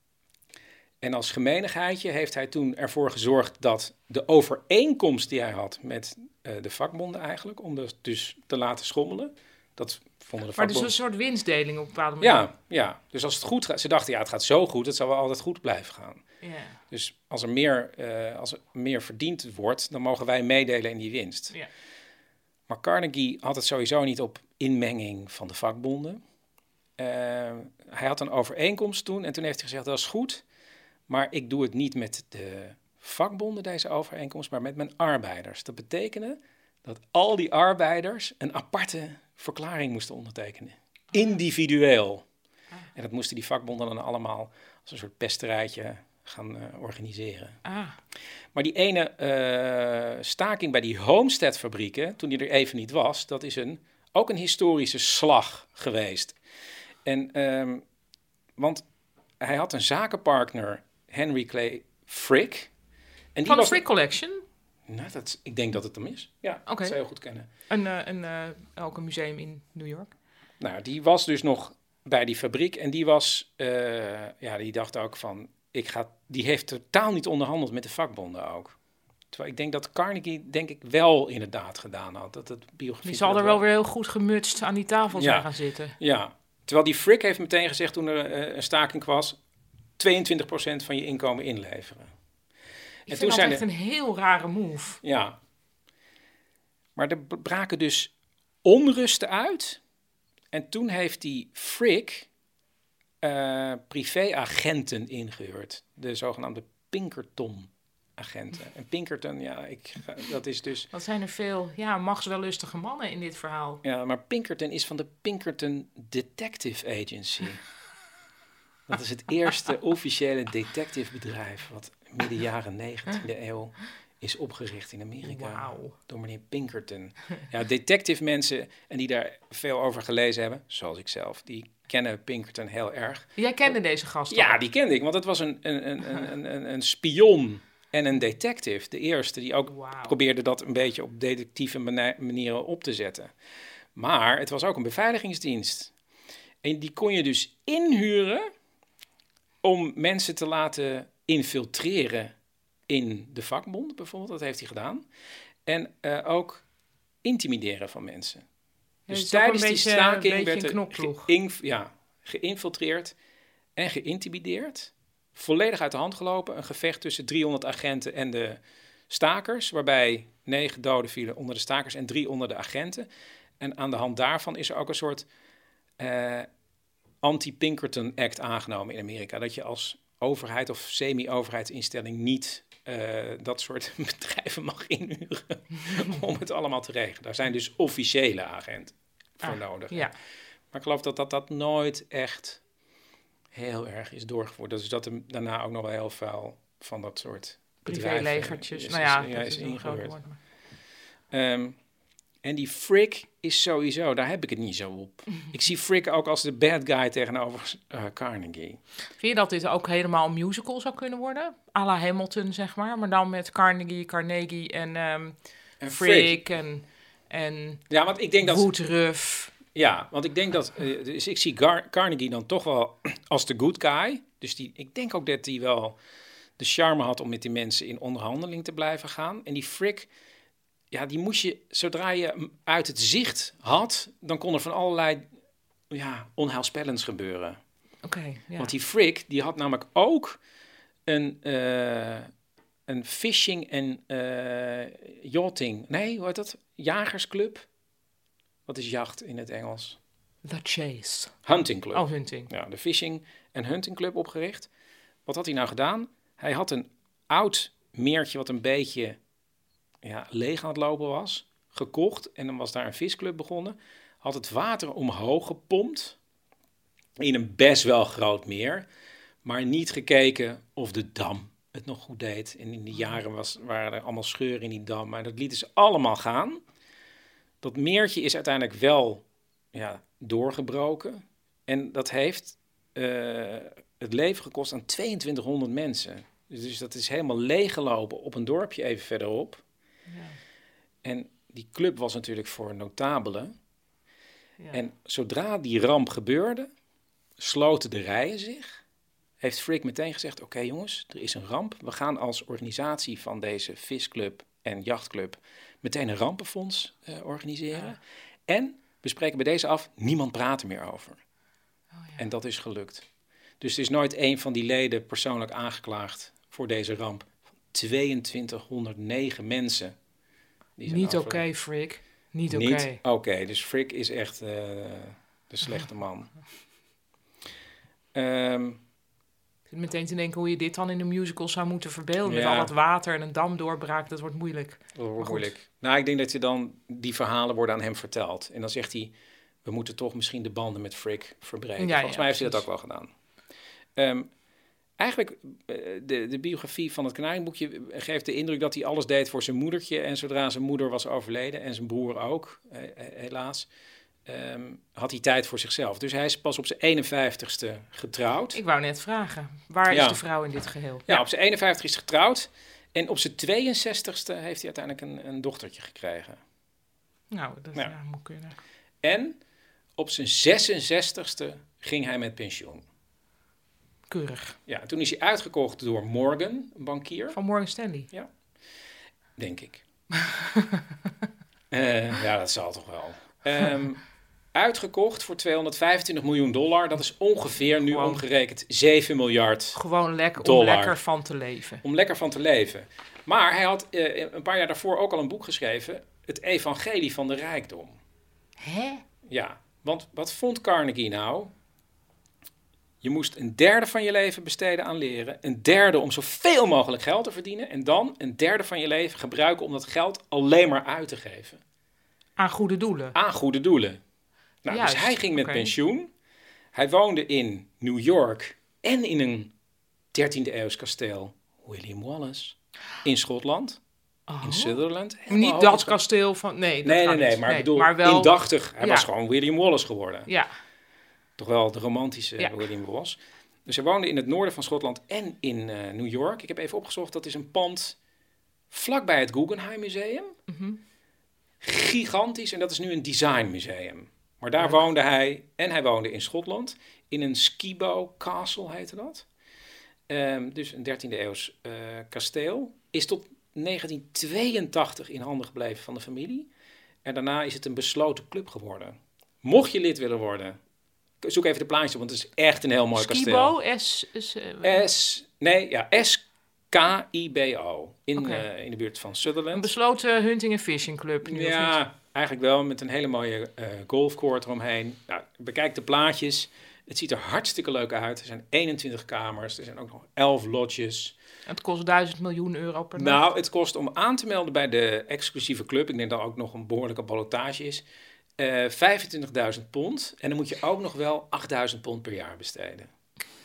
En als gemeenigheidje heeft hij toen ervoor gezorgd dat de overeenkomst die hij had met uh, de vakbonden eigenlijk, om dus, dus te laten schommelen, dat vonden de vakbonden... Maar dus een soort winstdeling op een bepaalde manier. Ja, ja, dus als het goed gaat, ze dachten ja, het gaat zo goed, het zal wel altijd goed blijven gaan. Yeah. Dus als er meer, uh, als er meer verdiend wordt, dan mogen wij meedelen in die winst. Yeah. Maar Carnegie had het sowieso niet op inmenging van de vakbonden. Uh, hij had een overeenkomst toen en toen heeft hij gezegd, dat is goed, maar ik doe het niet met de vakbonden, deze overeenkomst, maar met mijn arbeiders. Dat betekende dat al die arbeiders een aparte verklaring moesten ondertekenen. Individueel. En dat moesten die vakbonden dan allemaal als een soort pesterijtje gaan uh, organiseren. Ah. Maar die ene uh, staking bij die Homestead-fabrieken, toen die er even niet was, dat is een, ook een historische slag geweest. En, um, want hij had een zakenpartner, Henry Clay Frick. En die van de was Frick Collection? Nou, dat, ik denk dat het hem is. Ja, okay. Dat zou je heel goed kennen. Een, uh, een, uh, ook een museum in New York. Nou, die was dus nog bij die fabriek en die was, uh, ja, die dacht ook van, ik ga, die heeft totaal niet onderhandeld met de vakbonden ook. Terwijl ik denk dat Carnegie, denk ik, wel inderdaad gedaan had. Dat het biografie. Die zal er wel weer heel goed gemutst aan die tafel ja, zijn gaan zitten. Ja, terwijl die Frick heeft meteen gezegd toen er uh, een staking was, tweeëntwintig procent van je inkomen inleveren. Ik en vind toen dat zijn echt er, een heel rare move. Ja. Maar er braken dus onrusten uit. En toen heeft die Frick uh, privéagenten ingehuurd. De zogenaamde Pinkerton-agenten. En Pinkerton, ja, ik, dat is dus... Dat zijn er veel, ja, machtswellustige mannen in dit verhaal. Ja, maar Pinkerton is van de Pinkerton Detective Agency. Dat is het eerste officiële detectivebedrijf wat midden jaren negentiende eeuw is opgericht in Amerika. Wow. Door meneer Pinkerton. Ja, detective mensen en die daar veel over gelezen hebben, zoals ik zelf, die kennen Pinkerton heel erg. Jij kende deze gast? Ja, die kende ik, want het was een, een, een, een, een, een spion en een detective. De eerste die ook wow. probeerde dat een beetje op detectieve manieren op te zetten. Maar het was ook een beveiligingsdienst. En die kon je dus inhuren om mensen te laten infiltreren in de vakbond, bijvoorbeeld. Dat heeft hij gedaan. En uh, ook intimideren van mensen. Ja, dus tijdens die beetje, staking werd er geïnf- ja, geïnfiltreerd en geïntimideerd. Volledig uit de hand gelopen. Een gevecht tussen driehonderd agenten en de stakers, waarbij negen doden vielen onder de stakers en drie onder de agenten. En aan de hand daarvan is er ook een soort uh, anti-Pinkerton Act aangenomen in Amerika. Dat je als overheid of semi-overheidsinstelling niet uh, dat soort bedrijven mag inhuren om het allemaal te regelen. Daar zijn dus officiële agenten voor ah, nodig. Ja. Maar ik geloof dat, dat dat nooit echt heel erg is doorgevoerd. Dus dat er daarna ook nog wel heel veel van dat soort bedrijven... Privélegertjes, is, nou ja, is, dat is is een groot ingehuurd. woord. Maar... Um, en die Frick is sowieso, daar heb ik het niet zo op. Ik zie Frick ook als de bad guy tegenover uh, Carnegie. Vind je dat dit ook helemaal een musical zou kunnen worden? À la Hamilton, zeg maar. Maar dan met Carnegie, Carnegie en, um, en Frick en, en ja, want ik denk dat Woodruff. Ja, want ik denk dat... Uh, dus ik zie Gar- Carnegie dan toch wel als de good guy. Dus die, ik denk ook dat hij wel de charme had om met die mensen in onderhandeling te blijven gaan. En die Frick... Ja, die moest je, zodra je hem uit het zicht had, dan kon er van allerlei ja, onheilspellends gebeuren. Oké. Okay, ja. Want die Frick, die had namelijk ook een, uh, een fishing en uh, yachting, nee, hoe heet dat? Jagersclub? Wat is jacht in het Engels? The Chase. Hunting Club. Oh, hunting. Ja, de fishing en hunting club opgericht. Wat had hij nou gedaan? Hij had een oud meertje wat een beetje... Ja, leeg aan het lopen was, gekocht en dan was daar een visclub begonnen. Had het water omhoog gepompt in een best wel groot meer, maar niet gekeken of de dam het nog goed deed. En in die jaren was, waren er allemaal scheuren in die dam, maar dat lieten ze allemaal gaan. Dat meertje is uiteindelijk wel ja, doorgebroken en dat heeft uh, het leven gekost aan tweeëntwintighonderd mensen. Dus dat is helemaal leeggelopen op een dorpje even verderop. Ja. En die club was natuurlijk voor notabelen. Ja. En zodra die ramp gebeurde, sloten de rijen zich. Heeft Frick meteen gezegd, oké okay, jongens, er is een ramp. We gaan als organisatie van deze visclub en jachtclub meteen een rampenfonds uh, organiseren. Ja. En we spreken bij deze af, niemand praat er meer over. Oh, ja. En dat is gelukt. Dus er is nooit een van die leden persoonlijk aangeklaagd voor deze ramp. tweeëntwintighonderdnegen mensen. Niet oké, okay, Frick. Niet oké. Okay. Oké, okay, dus Frick is echt uh, de slechte man. um, ik zit meteen te denken hoe je dit dan in de musical zou moeten verbeelden. Ja. Met al dat water en een dam doorbraak, dat wordt moeilijk. Dat wordt moeilijk. Nou, ik denk dat je dan die verhalen worden aan hem verteld. En dan zegt hij, we moeten toch misschien de banden met Frick verbreken. Ja, Volgens ja, mij heeft precies. hij dat ook wel gedaan. Um, Eigenlijk, de, de biografie van het Kanaringboekje geeft de indruk dat hij alles deed voor zijn moedertje. En zodra zijn moeder was overleden, en zijn broer ook, helaas, um, had hij tijd voor zichzelf. Dus hij is pas op zijn eenenvijftigste getrouwd. Ik wou net vragen, waar ja. is de vrouw in dit geheel? Ja, ja, op zijn eenenvijftigste is hij getrouwd. En op zijn tweeënzestigste heeft hij uiteindelijk een, een dochtertje gekregen. Nou, dat ja. Ja, moet kunnen. En op zijn zesenzestigste ging hij met pensioen. Keurig. Ja, toen is hij uitgekocht door Morgan, een bankier. Van Morgan Stanley? Ja, denk ik. uh, ja, dat zal toch wel. Um, uitgekocht voor tweehonderdvijfentwintig miljoen dollar. Dat is ongeveer nu Gewoon, omgerekend zeven miljard Gewoon lekker dollar. Om lekker van te leven. Om lekker van te leven. Maar hij had uh, een paar jaar daarvoor ook al een boek geschreven. Het Evangelie van de Rijkdom. Hè? Ja, want wat vond Carnegie nou? Je moest een derde van je leven besteden aan leren. Een derde om zoveel mogelijk geld te verdienen. En dan een derde van je leven gebruiken om dat geld alleen maar uit te geven. Aan goede doelen? Aan goede doelen. Nou, Juist, dus hij ging met okay. pensioen. Hij woonde in New York en in een dertiende eeuws kasteel. William Wallace. In Schotland. Oh. In Sutherland. Niet dat kasteel van... Nee, dat nee, nee, nee. Maar ik bedoel, maar wel... indachtig. Hij ja. was gewoon William Wallace geworden. Ja. Toch wel de romantische ja. William Wallace. Dus hij woonde in het noorden van Schotland en in uh, New York. Ik heb even opgezocht, dat is een pand vlakbij het Guggenheim Museum. Mm-hmm. Gigantisch, en dat is nu een designmuseum. Maar daar ja. woonde hij, en hij woonde in Schotland, in een Skibo Castle heette dat. Um, dus een dertiende eeuws uh, kasteel. Is tot negentien tweeëntachtig in handen gebleven van de familie. En daarna is het een besloten club geworden. Mocht je lid willen worden... Zoek even de plaatjes op, want het is echt een heel mooi Skibo, kasteel. S... S, uh, S... Nee, ja, S K I B O. In, okay. uh, in de buurt van Sutherland. Een besloten hunting en fishing club. Nu, ja, eigenlijk wel, met een hele mooie uh, golfcourt eromheen. Nou, bekijk de plaatjes. Het ziet er hartstikke leuk uit. Er zijn eenentwintig kamers. Er zijn ook nog elf lodges. Het kost duizend miljoen euro per nou, nacht. Nou, het kost om aan te melden bij de exclusieve club. Ik denk dat er ook nog een behoorlijke ballotage is. Uh, vijfentwintigduizend pond. En dan moet je ook nog wel achtduizend pond per jaar besteden.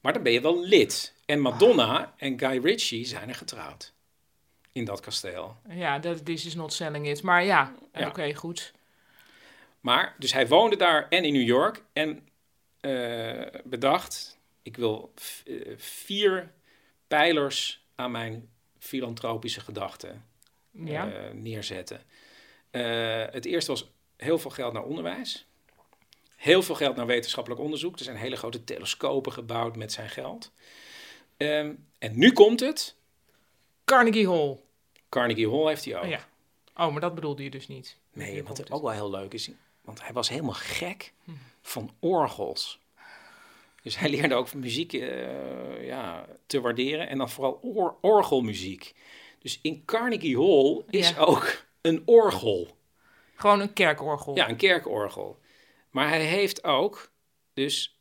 Maar dan ben je wel lid. En Madonna en Guy Ritchie zijn er getrouwd. In dat kasteel. Ja, dat this is not selling it. Maar ja, Ja. oké, okay, goed. Maar, dus hij woonde daar en in New York. En uh, bedacht, ik wil v- uh, vier pijlers aan mijn filantropische gedachten Ja. uh, neerzetten. Uh, het eerste was heel veel geld naar onderwijs. Heel veel geld naar wetenschappelijk onderzoek. Er zijn hele grote telescopen gebouwd met zijn geld. Um, en nu komt het. Carnegie Hall. Carnegie Hall heeft hij ook. Oh, ja. Oh, maar dat bedoelde je dus niet. Nee, wat ook wel heel leuk is. Want hij was helemaal gek van orgels. Dus hij leerde ook muziek uh, ja, te waarderen. En dan vooral or- orgelmuziek. Dus in Carnegie Hall is Ja. ook een orgel. Gewoon een kerkorgel. Ja, een kerkorgel. Maar hij heeft ook dus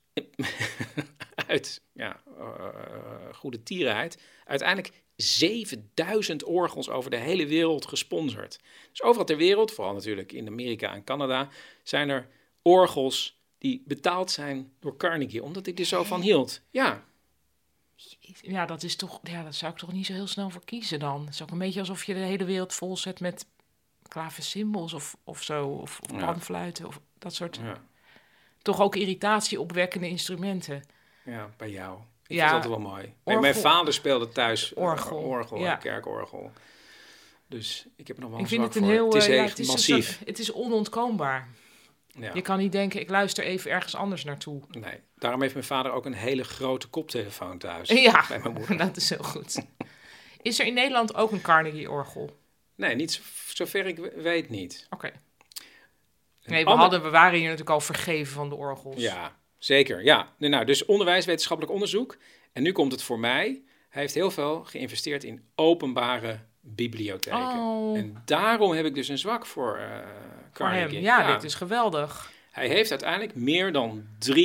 uit ja, uh, goede tierenheid uiteindelijk zevenduizend orgels over de hele wereld gesponsord. Dus overal ter wereld, vooral natuurlijk in Amerika en Canada, zijn er orgels die betaald zijn door Carnegie, omdat ik er zo van hield. Ja. Ja, dat is toch, ja, dat zou ik toch niet zo heel snel voor kiezen dan. Het is ook een beetje alsof je de hele wereld vol zet met klaversymbals of, of zo, of, of Ja. panfluiten of dat soort. Ja. Toch ook irritatie opwekkende instrumenten. Ja, bij jou. Ik Ja, vind dat altijd wel mooi. orgel- En mijn vader speelde thuis uh, Orgel, orgel, ja. een kerkorgel. Dus ik heb er nog wel Ik een vind zwak het een voor. heel, Het is uh, ja, echt het is een massief. soort- het is onontkoombaar. Ja. Je kan niet denken, ik luister even ergens anders naartoe. Nee, daarom heeft mijn vader ook een hele grote koptelefoon thuis. Ja, bij mijn moeder. dat is heel goed. Is er in Nederland ook een Carnegie-orgel? Nee, niet zo- zover ik we- weet niet. Oké. Een Nee, we, ander- hadden, we waren hier natuurlijk al vergeven van de orgels. Ja, zeker. Ja. Nou, dus onderwijs, wetenschappelijk onderzoek. En nu komt het voor mij. Hij heeft heel veel geïnvesteerd in openbare bibliotheken. Oh. En daarom heb ik dus een zwak voor uh, Voor hem. Carnegie. Ja, dit is geweldig. Hij heeft uiteindelijk meer dan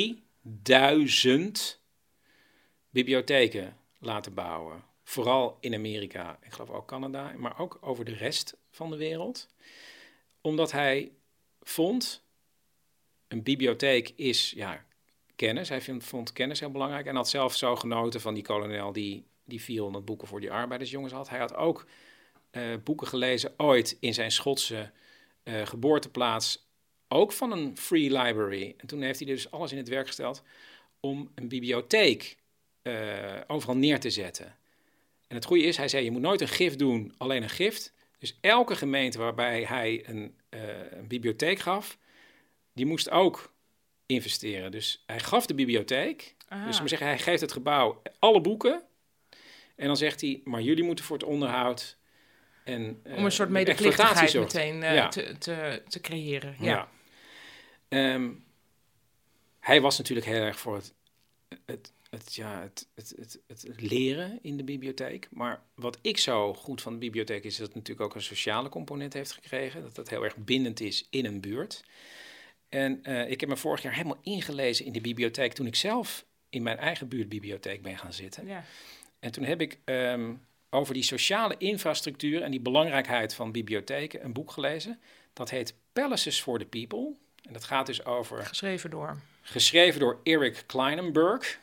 drieduizend bibliotheken laten bouwen. Vooral in Amerika, ik geloof ook Canada, maar ook over de rest van de wereld. Omdat hij vond, een bibliotheek is ja, kennis. Hij vond, vond kennis heel belangrijk en had zelf zo genoten van die kolonel die, die vierhonderd boeken voor die arbeidersjongens had. Hij had ook uh, boeken gelezen ooit in zijn Schotse uh, geboorteplaats, ook van een free library. En toen heeft hij dus alles in het werk gesteld om een bibliotheek uh, overal neer te zetten. En het goede is, hij zei, je moet nooit een gift doen, alleen een gift. Dus elke gemeente waarbij hij een, uh, een bibliotheek gaf, die moest ook investeren. Dus hij gaf de bibliotheek. Ah. Dus maar zeggen, hij geeft het gebouw alle boeken. En dan zegt hij, maar jullie moeten voor het onderhoud en uh, Om een soort de medeplichtigheid exploitatie meteen uh, ja. te, te, te creëren. Ja. ja. Um, hij was natuurlijk heel erg voor het, het, het, ja, het, het, het, het leren in de bibliotheek. Maar wat ik zo goed van de bibliotheek is, dat het natuurlijk ook een sociale component heeft gekregen. Dat het heel erg bindend is in een buurt. En uh, ik heb me vorig jaar helemaal ingelezen in de bibliotheek toen ik zelf in mijn eigen buurtbibliotheek ben gaan zitten. Ja. En toen heb ik um, over die sociale infrastructuur en die belangrijkheid van bibliotheken een boek gelezen. Dat heet Palaces for the People. En dat gaat dus over... Geschreven door... Geschreven door Eric Kleinenberg.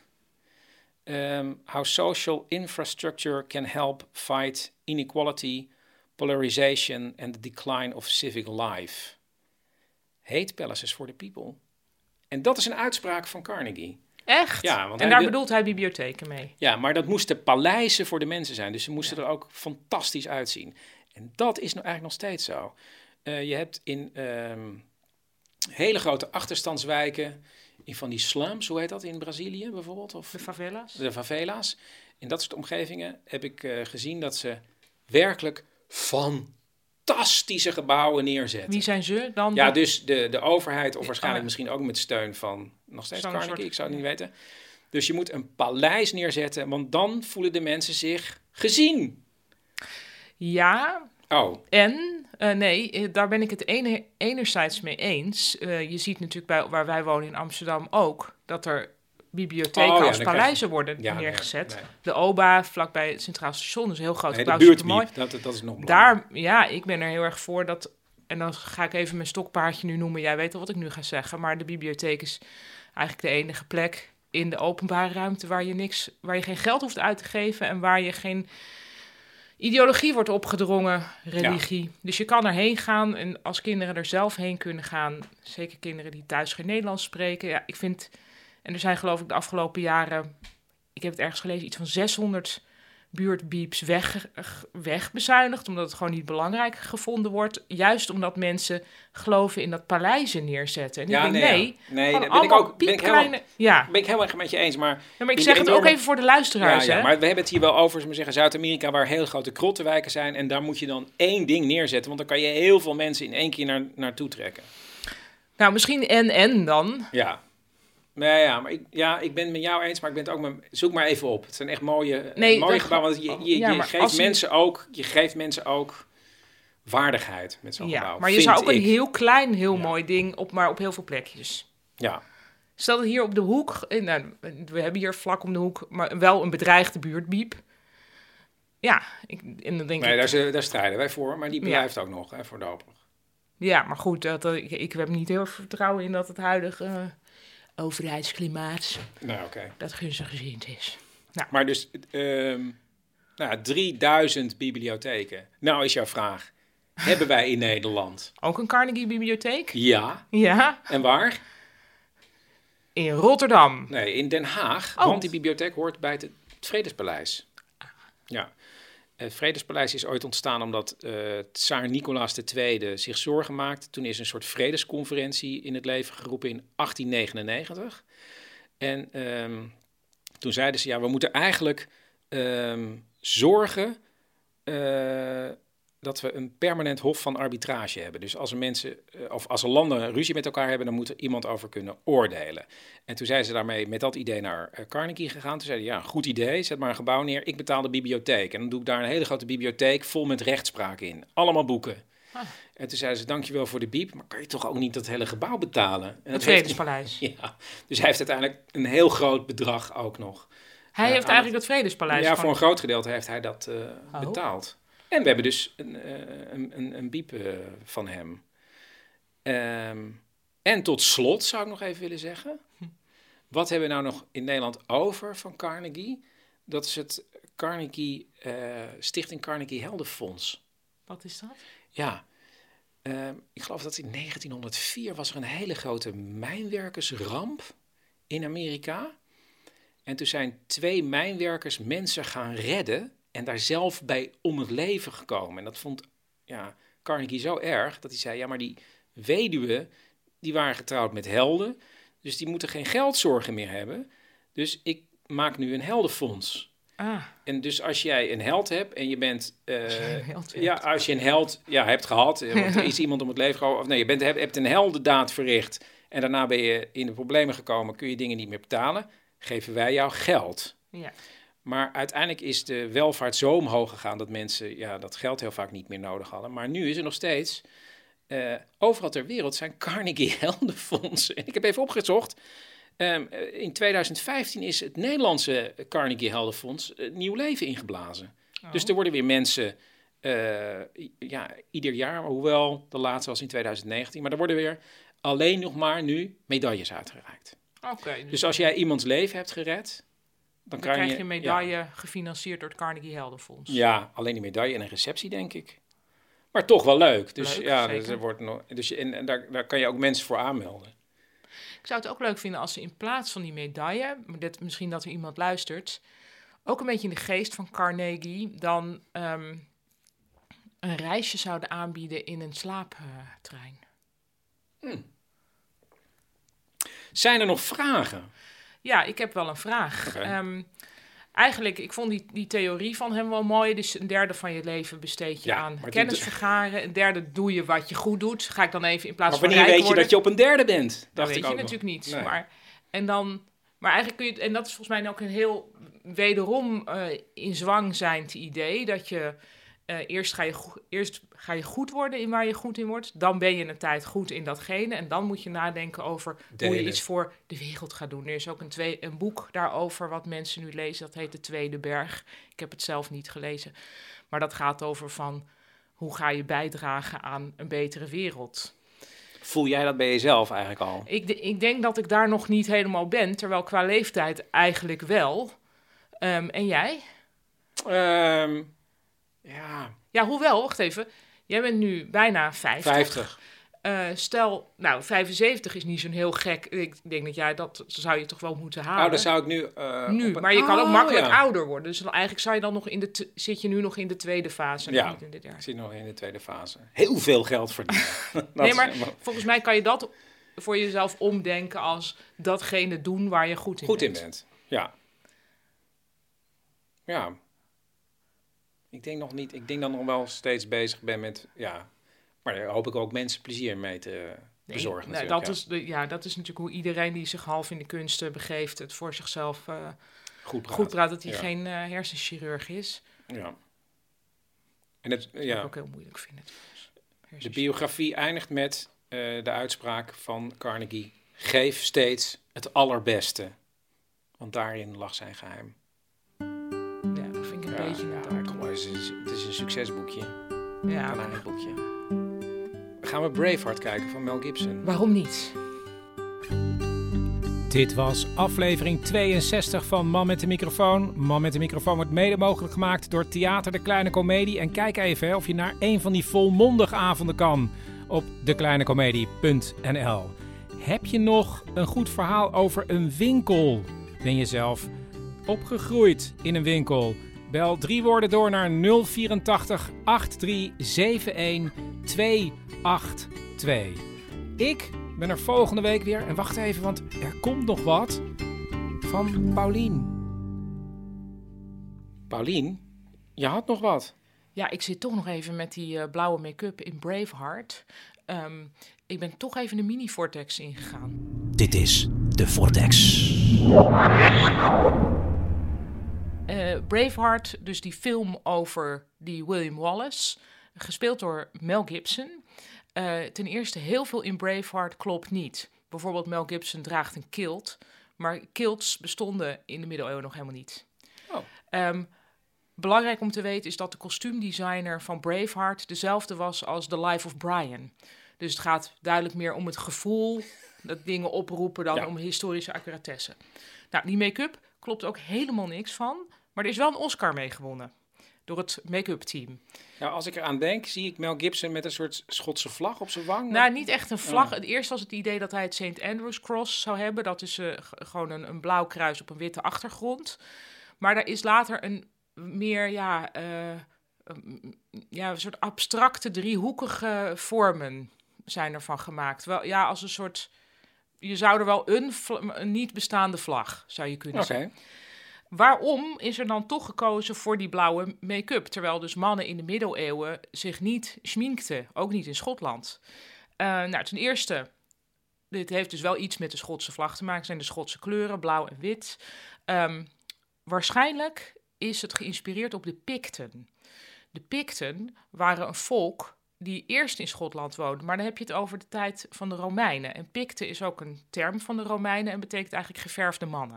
Um, how social infrastructure can help fight inequality, polarization and the decline of civic life. Heet Palaces for the People. En dat is een uitspraak van Carnegie. Echt? Ja, want en hij daar wil... bedoelt hij bibliotheken mee? Ja, maar dat moesten paleizen voor de mensen zijn. Dus ze moesten ja. er ook fantastisch uitzien. En dat is nou eigenlijk nog steeds zo. Uh, je hebt in um, hele grote achterstandswijken, in van die slums, hoe heet dat in Brazilië bijvoorbeeld? Of de favela's? De favela's. In dat soort omgevingen heb ik uh, gezien dat ze werkelijk fantastische gebouwen neerzetten. Wie zijn ze dan? Ja, dus de, de overheid of waarschijnlijk oh, ja. misschien ook met steun van nog steeds Zo'n Carnegie, soort... ik zou het niet weten. Dus je moet een paleis neerzetten, want dan voelen de mensen zich gezien. Ja. Oh. En, uh, nee, daar ben ik het ene, enerzijds mee eens. Uh, je ziet natuurlijk bij, waar wij wonen in Amsterdam ook, dat er bibliotheken oh, ja, als paleizen je... worden ja, neergezet. Nee, nee. De O B A, vlakbij het Centraal Station, is een heel groot gebouw. Nee, de buurtbiep, dat, dat is nog belangrijk. Daar, ja, ik ben er heel erg voor dat, en dan ga ik even mijn stokpaardje nu noemen. Jij weet al wat ik nu ga zeggen, maar de bibliotheek is eigenlijk de enige plek in de openbare ruimte waar je niks, waar je geen geld hoeft uit te geven en waar je geen ideologie wordt opgedrongen, religie. Ja. Dus je kan erheen gaan en als kinderen er zelf heen kunnen gaan, zeker kinderen die thuis geen Nederlands spreken. Ja, ik vind, en er zijn geloof ik de afgelopen jaren, ik heb het ergens gelezen, iets van zeshonderd buurtbeeps weg, wegbezuinigd, omdat het gewoon niet belangrijk gevonden wordt. Juist omdat mensen geloven in dat paleizen neerzetten. En ja, ik denk, nee, nee, ja. nee dat ben ik ook ben ik helemaal, ja. ben ik helemaal met je eens. Maar, ja, maar ik zeg het enorme... ook even voor de luisteraars. Ja, ja, hè? maar we hebben het hier wel over, we zeggen, Zuid-Amerika, waar heel grote krottenwijken zijn. En daar moet je dan één ding neerzetten, want dan kan je heel veel mensen in één keer naar, naartoe trekken. Nou, misschien en en dan. Ja. Nee, ja, maar ik, ja, ik ben het met jou eens, maar ik ben het ook met... Zoek maar even op. Het zijn echt mooie, nee, mooie gebouwen. Want je, je, ja, je, geeft mensen je... ook, je geeft mensen ook waardigheid met zo'n ja, gebouw. Maar je zou ook ik. een heel klein, heel ja. mooi ding op, maar op heel veel plekjes. Ja. Stel dat hier op de hoek... Nou, we hebben hier vlak om de hoek, maar wel een bedreigde buurtbiep. Ja, ik, en dan denk nee, ik... Daar, daar strijden wij voor, maar die blijft ja. ook nog, hè, voorlopig. Ja, maar goed, dat, ik, ik heb niet heel veel vertrouwen in dat het huidige... Uh, overheidsklimaat, nou, okay. dat gunstiggezind is. Nou. Maar dus um, nou, drieduizend bibliotheken. Nou is jouw vraag, hebben wij in Nederland... Ook een Carnegie-bibliotheek? Ja. Ja. En waar? In Rotterdam. Nee, in Den Haag, oh. want die bibliotheek hoort bij het, het Vredespaleis. Ja. Het Vredespaleis is ooit ontstaan omdat uh, tsaar Nicolaas de Tweede zich zorgen maakte. Toen is een soort vredesconferentie in het leven geroepen in achttien negenennegentig. En um, toen zeiden ze, ja, we moeten eigenlijk um, zorgen uh, dat we een permanent hof van arbitrage hebben. Dus als er mensen, uh, of als er landen ruzie met elkaar hebben, dan moet er iemand over kunnen oordelen. En toen zijn ze daarmee met dat idee naar uh, Carnegie gegaan. Toen zeiden ja, goed idee, zet maar een gebouw neer. Ik betaal de bibliotheek. En dan doe ik daar een hele grote bibliotheek vol met rechtspraak in. Allemaal boeken. Ah. En toen zeiden ze, dankjewel voor de biep, maar kan je toch ook niet dat hele gebouw betalen? En het Vredespaleis. Ja, dus hij heeft uiteindelijk een heel groot bedrag ook nog. Hij uh, heeft eigenlijk het Vredespaleis. Ja, voor een groot gedeelte heeft hij dat uh, oh. betaald. En we hebben dus een, een, een, een biep uh, van hem. Um, en tot slot zou ik nog even willen zeggen... Hm. Wat hebben we nou nog in Nederland over van Carnegie? Dat is het Carnegie, uh, Stichting Carnegie Heldenfonds. Wat is dat? Ja, uh, ik geloof dat in negentienhonderdvier was er een hele grote mijnwerkersramp in Amerika. En toen zijn twee mijnwerkers mensen gaan redden... en daar zelf bij om het leven gekomen. En dat vond ja, Carnegie zo erg dat hij zei... ja, maar die weduwen, die waren getrouwd met helden... dus die moeten geen geldzorgen meer hebben. Dus ik maak nu een heldenfonds. Ah. En dus als jij een held hebt en je bent... Uh, als je een held ja, als je een held ja, hebt gehad... want er is iemand om het leven gekomen... of nee, je bent, hebt, hebt een heldendaad verricht... en daarna ben je in de problemen gekomen... kun je dingen niet meer betalen... geven wij jou geld. Ja. Maar uiteindelijk is de welvaart zo omhoog gegaan... dat mensen ja, dat geld heel vaak niet meer nodig hadden. Maar nu is er nog steeds... Uh, overal ter wereld zijn Carnegie Heldenfondsen. En ik heb even opgezocht. Um, in tweeduizend vijftien is het Nederlandse Carnegie Heldenfonds uh, nieuw leven ingeblazen. Oh. Dus er worden weer mensen... Uh, ja, ieder jaar, hoewel de laatste was in tweeduizend negentien... maar er worden weer alleen nog maar nu medailles uitgereikt. Okay, dus, dus als jij iemands leven hebt gered... Dan, dan krijg je je een medaille ja. gefinancierd door het Carnegie Heldenfonds. Ja, alleen die medaille en een receptie, denk ik. Maar toch wel leuk. Dus leuk, ja, dus er wordt nog, dus je, en, en daar, daar kan je ook mensen voor aanmelden. Ik zou het ook leuk vinden als ze in plaats van die medaille... maar dit, misschien dat er iemand luistert... ook een beetje in de geest van Carnegie... dan um, een reisje zouden aanbieden in een slaaptrein. Uh, hmm. Zijn er nog vragen? Ja, ik heb wel een vraag. Okay. Um, eigenlijk, ik vond die, die theorie van hem wel mooi. Dus een derde van je leven besteed je ja, aan kennis die... vergaren. Een derde doe je wat je goed doet. Ga ik dan even in plaats maar van rijk wanneer weet worden. je dat je op een derde bent? Dat weet je ook natuurlijk nog. niet. Nee. Maar, en dan, maar eigenlijk kun je... En dat is volgens mij ook een heel wederom uh, in zwang zijnd idee. Dat je... Uh, eerst, ga je go- eerst ga je goed worden in waar je goed in wordt. Dan ben je een tijd goed in datgene. En dan moet je nadenken over Delen. hoe je iets voor de wereld gaat doen. Er is ook een, twee, een boek daarover wat mensen nu lezen. Dat heet De Tweede Berg. Ik heb het zelf niet gelezen. Maar dat gaat over van hoe ga je bijdragen aan een betere wereld. Voel jij dat bij jezelf eigenlijk al? Ik, de, ik denk dat ik daar nog niet helemaal ben, terwijl qua leeftijd eigenlijk wel. Um, en jij? Um, ja. Ja, hoewel, wacht even. Jij bent nu bijna vijftig. vijftig. Uh, stel, nou, vijfenzeventig is niet zo'n heel gek. Ik denk dat jij dat zou je toch wel moeten halen. Oh, dan zou ik nu... Uh, nu, een... maar je kan ook oh, makkelijk ja. ouder worden. Dus eigenlijk zou je dan nog in de t- zit je nu nog in de tweede fase. Ja, niet in dit jaar. ik zit nog in de tweede fase. Heel veel geld verdienen. Nee, maar helemaal... volgens mij kan je dat voor jezelf omdenken als datgene doen waar je goed in goed bent. Goed in bent, ja. Ja. Ik denk nog niet... Ik denk dat ik nog wel steeds bezig ben met... Ja, maar daar hoop ik ook mensen plezier mee te bezorgen. Nee, natuurlijk, dat, ja. is de, ja, dat is natuurlijk hoe iedereen die zich half in de kunsten begeeft... het voor zichzelf uh, goed praat. goed praat dat hij ja. geen uh, hersenchirurg is. Ja. En het, dat ja. ik ook heel moeilijk vinden. De biografie eindigt met uh, de uitspraak van Carnegie... Geef steeds het allerbeste, want daarin lag zijn geheim. Ja, dat vind ik een ja, beetje... Ja, kom maar, het is, het is een succesboekje. Ja. Een boekje. Gaan we Braveheart kijken van Mel Gibson? Waarom niet? Dit was aflevering tweeënzestig van Man met de Microfoon. Man met de Microfoon wordt mede mogelijk gemaakt door Theater de Kleine Comedie. En kijk even hè, of je naar een van die volmondige avonden kan op de kleine comedie punt n l. Heb je nog een goed verhaal over een winkel? Ben je zelf opgegroeid in een winkel? Bel drie woorden door naar nul vierentachtig acht drie zeven een twee acht twee. Ik ben er volgende week weer. En wacht even, want er komt nog wat van Paulien. Paulien, je had nog wat. Ja, ik zit toch nog even met die uh, blauwe make-up in Braveheart. Um, ik ben toch even de mini-vortex ingegaan. Dit is de Vortex. Uh, Braveheart, dus die film over die William Wallace, gespeeld door Mel Gibson. Uh, ten eerste, heel veel in Braveheart klopt niet. Bijvoorbeeld Mel Gibson draagt een kilt, maar kilts bestonden in de middeleeuwen nog helemaal niet. Oh. Um, belangrijk om te weten is dat de kostuumdesigner van Braveheart dezelfde was als The Life of Brian. Dus het gaat duidelijk meer om het gevoel dat dingen oproepen dan ja. om historische accuratesse. Nou, die make-up klopt ook helemaal niks van, maar er is wel een Oscar mee gewonnen door het make-up team. Nou, als ik eraan denk, zie ik Mel Gibson met een soort Schotse vlag op zijn wang. Nou, niet echt een vlag. Oh. Het eerst was het idee dat hij het Saint Andrew's Cross zou hebben. Dat is uh, g- gewoon een, een blauw kruis op een witte achtergrond. Maar daar is later een meer, ja, uh, um, ja, een soort abstracte driehoekige vormen zijn ervan gemaakt. Wel, ja, als een soort... Je zou er wel een, vla- een niet bestaande vlag, zou je kunnen okay. zeggen. Waarom is er dan toch gekozen voor die blauwe make-up? Terwijl dus mannen in de middeleeuwen zich niet schminkten, ook niet in Schotland. Uh, nou, ten eerste, dit heeft dus wel iets met de Schotse vlag te maken. Zijn de Schotse kleuren, blauw en wit. Um, waarschijnlijk is het geïnspireerd op de Picten. De Picten waren een volk die eerst in Schotland woonde, maar dan heb je het over de tijd van de Romeinen. En Picten is ook een term van de Romeinen en betekent eigenlijk geverfde mannen.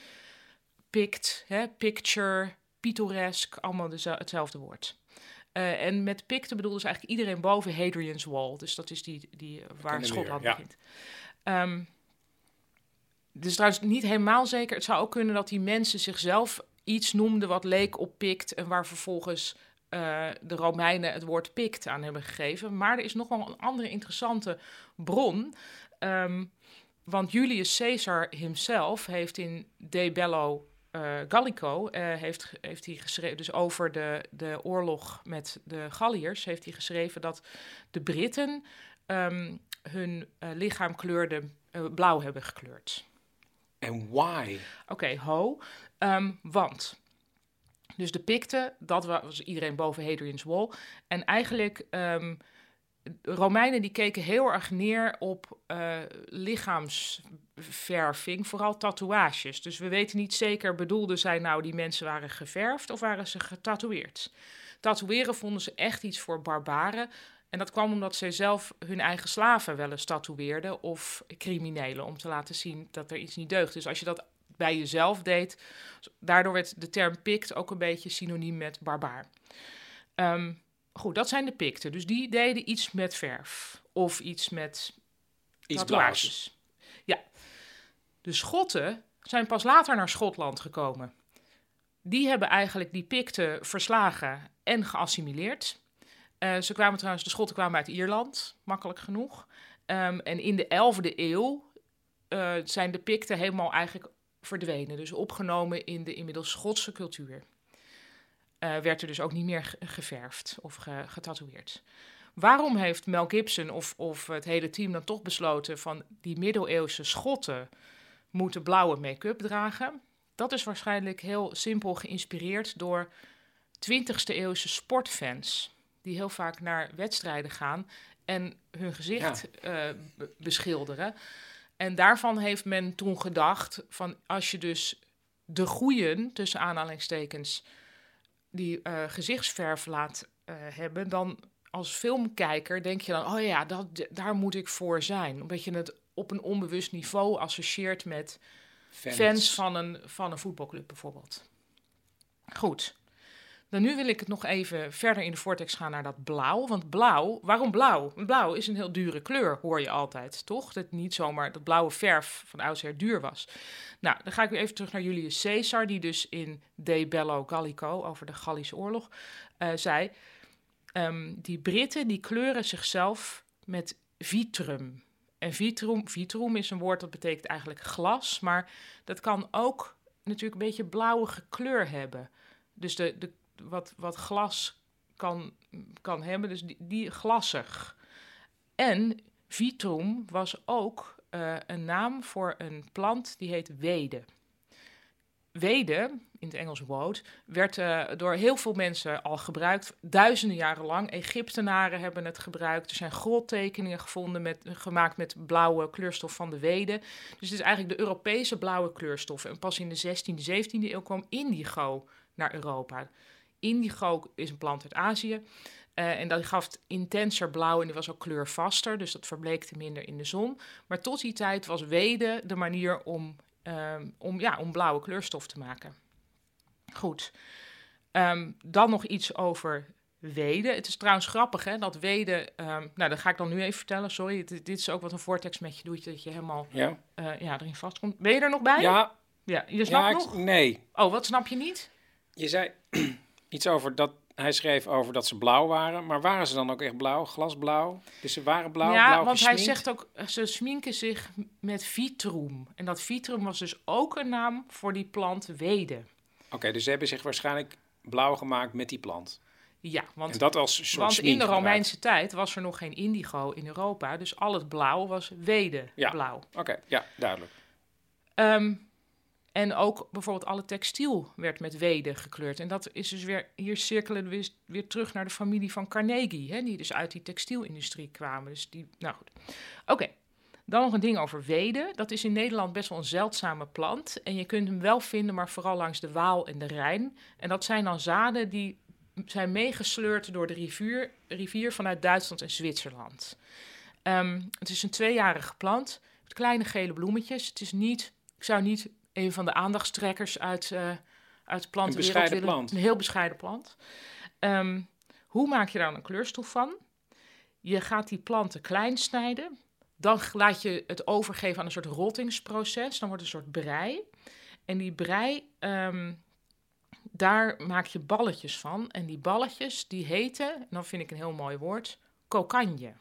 Pict, hè, picture, pittoresk, allemaal dezelfde, hetzelfde woord. Uh, en met Picten bedoelde dus eigenlijk iedereen boven Hadrian's Wall. Dus dat is die, die waar Schotland ja. begint. Um, dus trouwens niet helemaal zeker. Het zou ook kunnen dat die mensen zichzelf iets noemden wat leek op Pict en waar vervolgens uh, de Romeinen het woord Pict aan hebben gegeven. Maar er is nog wel een andere interessante bron. Um, want Julius Caesar himself heeft in De Bello uh, Gallico, uh, heeft, heeft hij geschreven, dus over de, de oorlog met de Galliërs, heeft hij geschreven dat de Britten um, hun uh, lichaam kleurde, uh, blauw hebben gekleurd. En why? Oké, okay, ho. Um, want, dus de Picten, dat was iedereen boven Hadrian's Wall. En eigenlijk, um, de Romeinen die keken heel erg neer op uh, lichaamsverving, vooral tatoeages. Dus we weten niet zeker, bedoelden zij nou die mensen waren geverfd of waren ze getatoeëerd? Tatoeëren vonden ze echt iets voor barbaren. En dat kwam omdat zij zelf hun eigen slaven wel eens tatoeëerden of criminelen, om te laten zien dat er iets niet deugt. Dus als je dat bij jezelf deed, daardoor werd de term Pict ook een beetje synoniem met barbaar. Um, goed, dat zijn de Picten. Dus die deden iets met verf of iets met Iets tatoeages. Ja. De Schotten zijn pas later naar Schotland gekomen. Die hebben eigenlijk die Picten verslagen en geassimileerd. Uh, ze kwamen trouwens, de Schotten kwamen uit Ierland, makkelijk genoeg. Um, en in de elfde eeuw uh, zijn de Picten helemaal eigenlijk verdwenen. Dus opgenomen in de inmiddels Schotse cultuur. Uh, werd er dus ook niet meer geverfd of ge- getatoeëerd. Waarom heeft Mel Gibson of, of het hele team dan toch besloten van die middeleeuwse Schotten moeten blauwe make-up dragen? Dat is waarschijnlijk heel simpel geïnspireerd door twintigste eeuwse sportfans, die heel vaak naar wedstrijden gaan en hun gezicht ja. uh, beschilderen. En daarvan heeft men toen gedacht van als je dus de goeien, tussen aanhalingstekens, die uh, gezichtsverf laat uh, hebben, dan als filmkijker denk je dan, oh ja, dat, d- daar moet ik voor zijn. Omdat je het op een onbewust niveau associeert met fans, fans van, een, van een voetbalclub bijvoorbeeld. Goed. Dan nu wil ik het nog even verder in de vortex gaan naar dat blauw. Want blauw, waarom blauw? Blauw is een heel dure kleur, hoor je altijd, toch? Dat niet zomaar dat blauwe verf van oudsher duur was. Nou, dan ga ik weer even terug naar Julius Caesar, die dus in De Bello Gallico, over de Gallische oorlog, uh, zei, um, die Britten die kleuren zichzelf met vitrum. En vitrum, vitrum is een woord dat betekent eigenlijk glas, maar dat kan ook natuurlijk een beetje blauwige kleur hebben. Dus de, de Wat, wat glas kan, kan hebben, dus die, die glassig. En vitrum was ook uh, een naam voor een plant die heet wede. Wede, in het Engels woad, werd uh, door heel veel mensen al gebruikt, duizenden jaren lang. Egyptenaren hebben het gebruikt. Er zijn grottekeningen gevonden met, gemaakt met blauwe kleurstof van de wede. Dus het is eigenlijk de Europese blauwe kleurstof. En pas in de zestiende, zeventiende eeuw kwam indigo naar Europa. Indigo is een plant uit Azië uh, en dat gaf intenser blauw en die was ook kleurvaster, dus dat verbleekte minder in de zon. Maar tot die tijd was wede de manier om, uh, om, ja, om blauwe kleurstof te maken. Goed, um, dan nog iets over wede. Het is trouwens grappig hè, dat wede, um, nou dat ga ik dan nu even vertellen, sorry, dit, dit is ook wat een vortex met je doet, dat je helemaal ja. Uh, ja, erin vastkomt. Ben je er nog bij? Ja. Ja, je snapt ja, ik, nog? Nee. Oh, wat snap je niet? Je zei iets over dat, hij schreef over dat ze blauw waren, maar waren ze dan ook echt blauw, glasblauw? Dus ze waren blauw, ja, blauw want gesminkt? hij zegt ook, ze sminken zich met vitrum. En dat vitrum was dus ook een naam voor die plant wede. Oké, okay, dus ze hebben zich waarschijnlijk blauw gemaakt met die plant. Ja, want, en dat als soort want in de Romeinse gebruikt. tijd was er nog geen indigo in Europa, dus al het blauw was wede ja. blauw. Oké, okay, ja, duidelijk. Um, En ook bijvoorbeeld alle textiel werd met wede gekleurd. En dat is dus weer, hier cirkelen we weer, weer terug naar de familie van Carnegie, hè, die dus uit die textielindustrie kwamen. Dus die, nou goed. Oké, okay. Dan nog een ding over wede. Dat is in Nederland best wel een zeldzame plant. En je kunt hem wel vinden, maar vooral langs de Waal en de Rijn. En dat zijn dan zaden die zijn meegesleurd door de rivier, rivier vanuit Duitsland en Zwitserland. Um, het is een tweejarige plant met kleine gele bloemetjes. Het is niet, ik zou niet een van de aandachtstrekkers uit, uh, uit de plantenwereld willen. Plant. Een heel bescheiden plant. Um, hoe maak je daar een kleurstof van? Je gaat die planten klein snijden. Dan laat je het overgeven aan een soort rottingsproces. Dan wordt het een soort brei. En die brei, um, daar maak je balletjes van. En die balletjes, die heten, en dan vind ik een heel mooi woord, kokanje.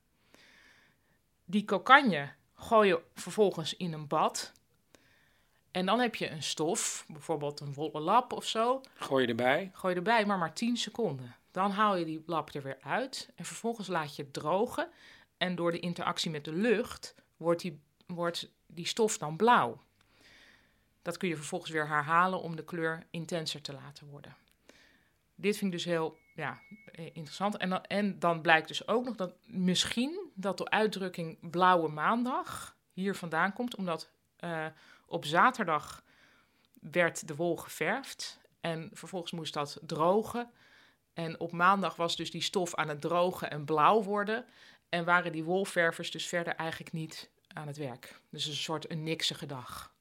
Die kokanje gooi je vervolgens in een bad. En dan heb je een stof, bijvoorbeeld een wollen lap of zo. Gooi je erbij? Gooi je erbij, maar maar tien seconden. Dan haal je die lap er weer uit. En vervolgens laat je het drogen. En door de interactie met de lucht wordt die, wordt die stof dan blauw. Dat kun je vervolgens weer herhalen om de kleur intenser te laten worden. Dit vind ik dus heel ja, interessant. En dan, en dan blijkt dus ook nog dat misschien dat de uitdrukking blauwe maandag hier vandaan komt. Omdat uh, op zaterdag werd de wol geverfd en vervolgens moest dat drogen. En op maandag was dus die stof aan het drogen en blauw worden. En waren die wolververs dus verder eigenlijk niet aan het werk. Dus een soort een niksige dag.